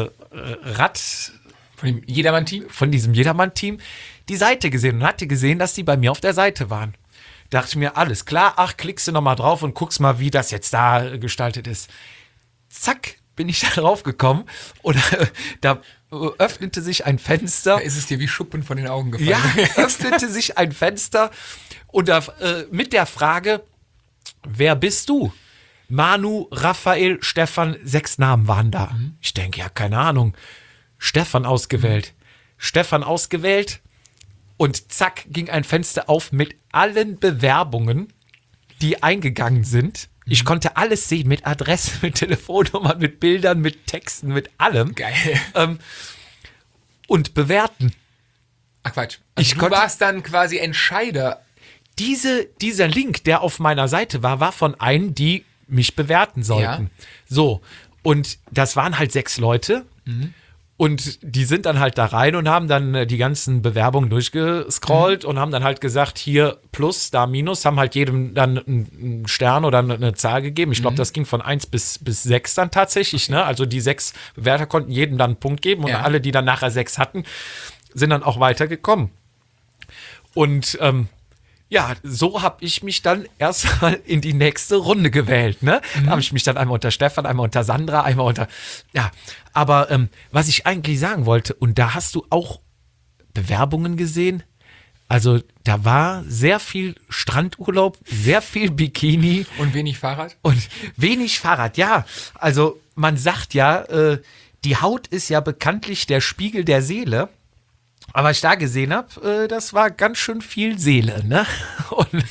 Von diesem Jedermann-Team die Seite gesehen und hatte gesehen, dass die bei mir auf der Seite waren. Dachte ich mir, alles klar, klickst du nochmal drauf und guckst mal, wie das jetzt da gestaltet ist. Zack, bin ich da drauf gekommen und da öffnete sich ein Fenster. Da ist es dir wie Schuppen von den Augen gefallen. Ja, öffnete sich ein Fenster und da, mit der Frage, wer bist du? Manu, Raphael, Stefan, 6 Namen waren da. Ich denke, ja, keine Ahnung. Stefan ausgewählt. Stefan ausgewählt und zack, ging ein Fenster auf mit allen Bewerbungen, die eingegangen sind. Ich konnte alles sehen, mit Adresse, mit Telefonnummern, mit Bildern, mit Texten, mit allem. Geil. Und bewerten. Ach Quatsch. Also du warst dann quasi Entscheider. Dieser Link, der auf meiner Seite war von einem, die mich bewerten sollten. Ja. So, und das waren halt 6 Leute. Und die sind dann halt da rein und haben dann die ganzen Bewerbungen durchgescrollt und haben dann halt gesagt, hier Plus, da Minus, haben halt jedem dann einen Stern oder eine Zahl gegeben. Ich glaube, das ging von 1 bis 6 dann tatsächlich. Okay. Ne? Also die 6 Bewerter konnten jedem dann einen Punkt geben und alle, die dann nachher 6 hatten, sind dann auch weitergekommen. Und ja, so habe ich mich dann erstmal in die nächste Runde gewählt. Ne? Da habe ich mich dann einmal unter Stefan, einmal unter Sandra, einmal unter... Ja, aber was ich eigentlich sagen wollte, und da hast du auch Bewerbungen gesehen, also da war sehr viel Strandurlaub, sehr viel Bikini. Und wenig Fahrrad? Und wenig Fahrrad, ja. Also man sagt ja, die Haut ist ja bekanntlich der Spiegel der Seele. Aber was ich da gesehen habe, das war ganz schön viel Seele, ne? Und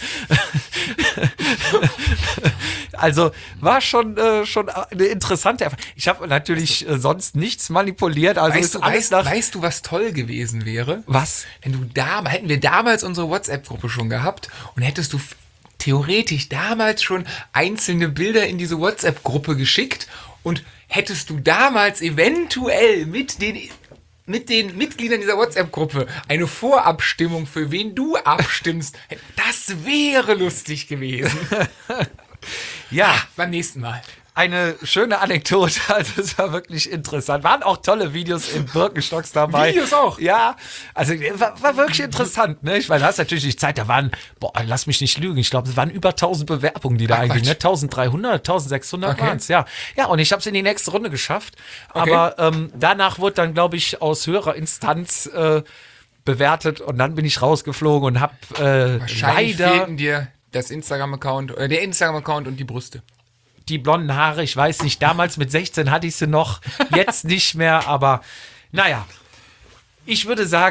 also war schon eine interessante Erfahrung. Ich habe natürlich sonst nichts manipuliert. Also weißt du, was toll gewesen wäre? Was? Hätten wir damals unsere WhatsApp-Gruppe schon gehabt und hättest du theoretisch damals schon einzelne Bilder in diese WhatsApp-Gruppe geschickt und hättest du damals eventuell mit den Mitgliedern dieser WhatsApp-Gruppe eine Vorabstimmung, für wen du abstimmst. Das wäre lustig gewesen. Ja, beim nächsten Mal. Eine schöne Anekdote, also es war wirklich interessant. Waren auch tolle Videos in Birkenstocks dabei. Videos auch? Ja, also war wirklich interessant, ne? Ich meine, da hast natürlich die Zeit, da waren, lass mich nicht lügen, ich glaube, es waren über 1000 Bewerbungen, die da eingingen, ne? 1300, 1600 waren es, ja. Ja, und ich habe es in die nächste Runde geschafft, aber danach wurde dann, glaube ich, aus höherer Instanz bewertet und dann bin ich rausgeflogen und habe Wahrscheinlich leider... fehlten dir das Instagram-Account, der Instagram-Account und die Brüste. Die blonden Haare, ich weiß nicht, damals mit 16 hatte ich sie noch, jetzt nicht mehr, aber naja, ich würde sagen,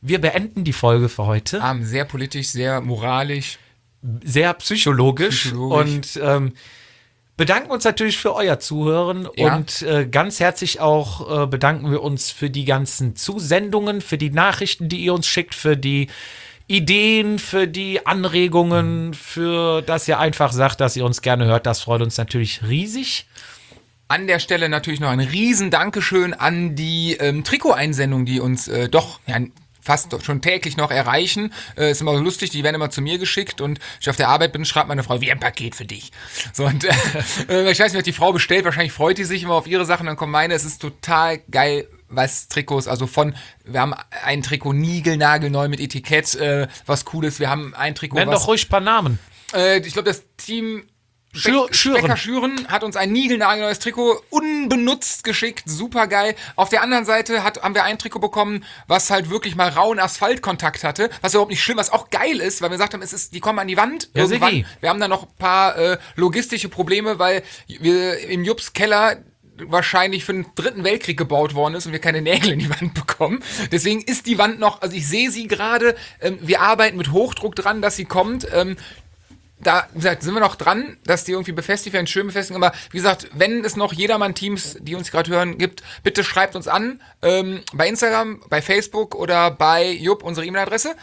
wir beenden die Folge für heute. Sehr politisch, sehr moralisch. Sehr psychologisch. Und bedanken uns natürlich für euer Zuhören und ganz herzlich auch bedanken wir uns für die ganzen Zusendungen, für die Nachrichten, die ihr uns schickt, für die Ideen, für die Anregungen, für dass ihr einfach sagt, dass ihr uns gerne hört. Das freut uns natürlich riesig. An der Stelle natürlich noch ein riesen Dankeschön an die Trikoteinsendungen, die uns fast schon täglich noch erreichen. Ist immer so lustig, die werden immer zu mir geschickt und ich auf der Arbeit bin, schreibt meine Frau, wie ein Paket für dich. So, und ich weiß nicht, was die Frau bestellt, wahrscheinlich freut die sich immer auf ihre Sachen, dann kommen meine, es ist total geil, was Trikots, also wir haben ein Trikot niegelnagelneu mit Etikett, was Cooles, wir haben ein Trikot, Nenn doch ruhig ein paar Namen. Ich glaube, das Team Becker Schüren hat uns ein niegelnagelneues Trikot unbenutzt geschickt, super geil. Auf der anderen Seite haben wir ein Trikot bekommen, was halt wirklich mal rauen Asphaltkontakt hatte, was überhaupt nicht schlimm, was auch geil ist, weil wir gesagt haben, die kommen an die Wand irgendwann. Wir haben da noch ein paar logistische Probleme, weil wir im Jups Keller wahrscheinlich für den 3. Weltkrieg gebaut worden ist und wir keine Nägel in die Wand bekommen. Deswegen ist die Wand noch, also ich sehe sie gerade, wir arbeiten mit Hochdruck dran, dass sie kommt. Da, wie gesagt, sind wir noch dran, dass die irgendwie befestigt werden, schön befestigen. Aber wie gesagt, wenn es noch Jedermann-Teams, die uns gerade hören, gibt, bitte schreibt uns an. Bei Instagram, bei Facebook oder bei Jupp, unsere E-Mail-Adresse.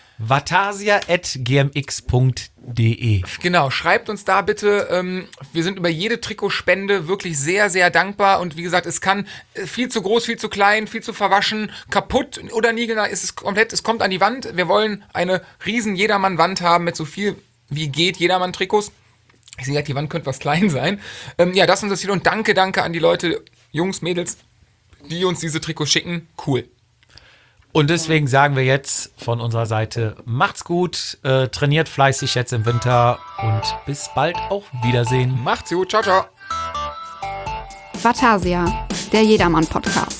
vatasia@gmx.de. Genau, schreibt uns da bitte. Wir sind über jede Trikotspende wirklich sehr, sehr dankbar. Und wie gesagt, es kann viel zu groß, viel zu klein, viel zu verwaschen, kaputt oder niegelnah ist es komplett. Es kommt an die Wand. Wir wollen eine riesen Jedermann-Wand haben mit so viel wie geht, Jedermann-Trikots. Ich sehe, die Wand könnte was klein sein. Das ist unser Ziel und danke an die Leute, Jungs, Mädels, die uns diese Trikots schicken. Cool. Und deswegen sagen wir jetzt von unserer Seite, macht's gut, trainiert fleißig jetzt im Winter und bis bald, auf Wiedersehen. Macht's gut, ciao, ciao. Vatasia, der Jedermann-Podcast.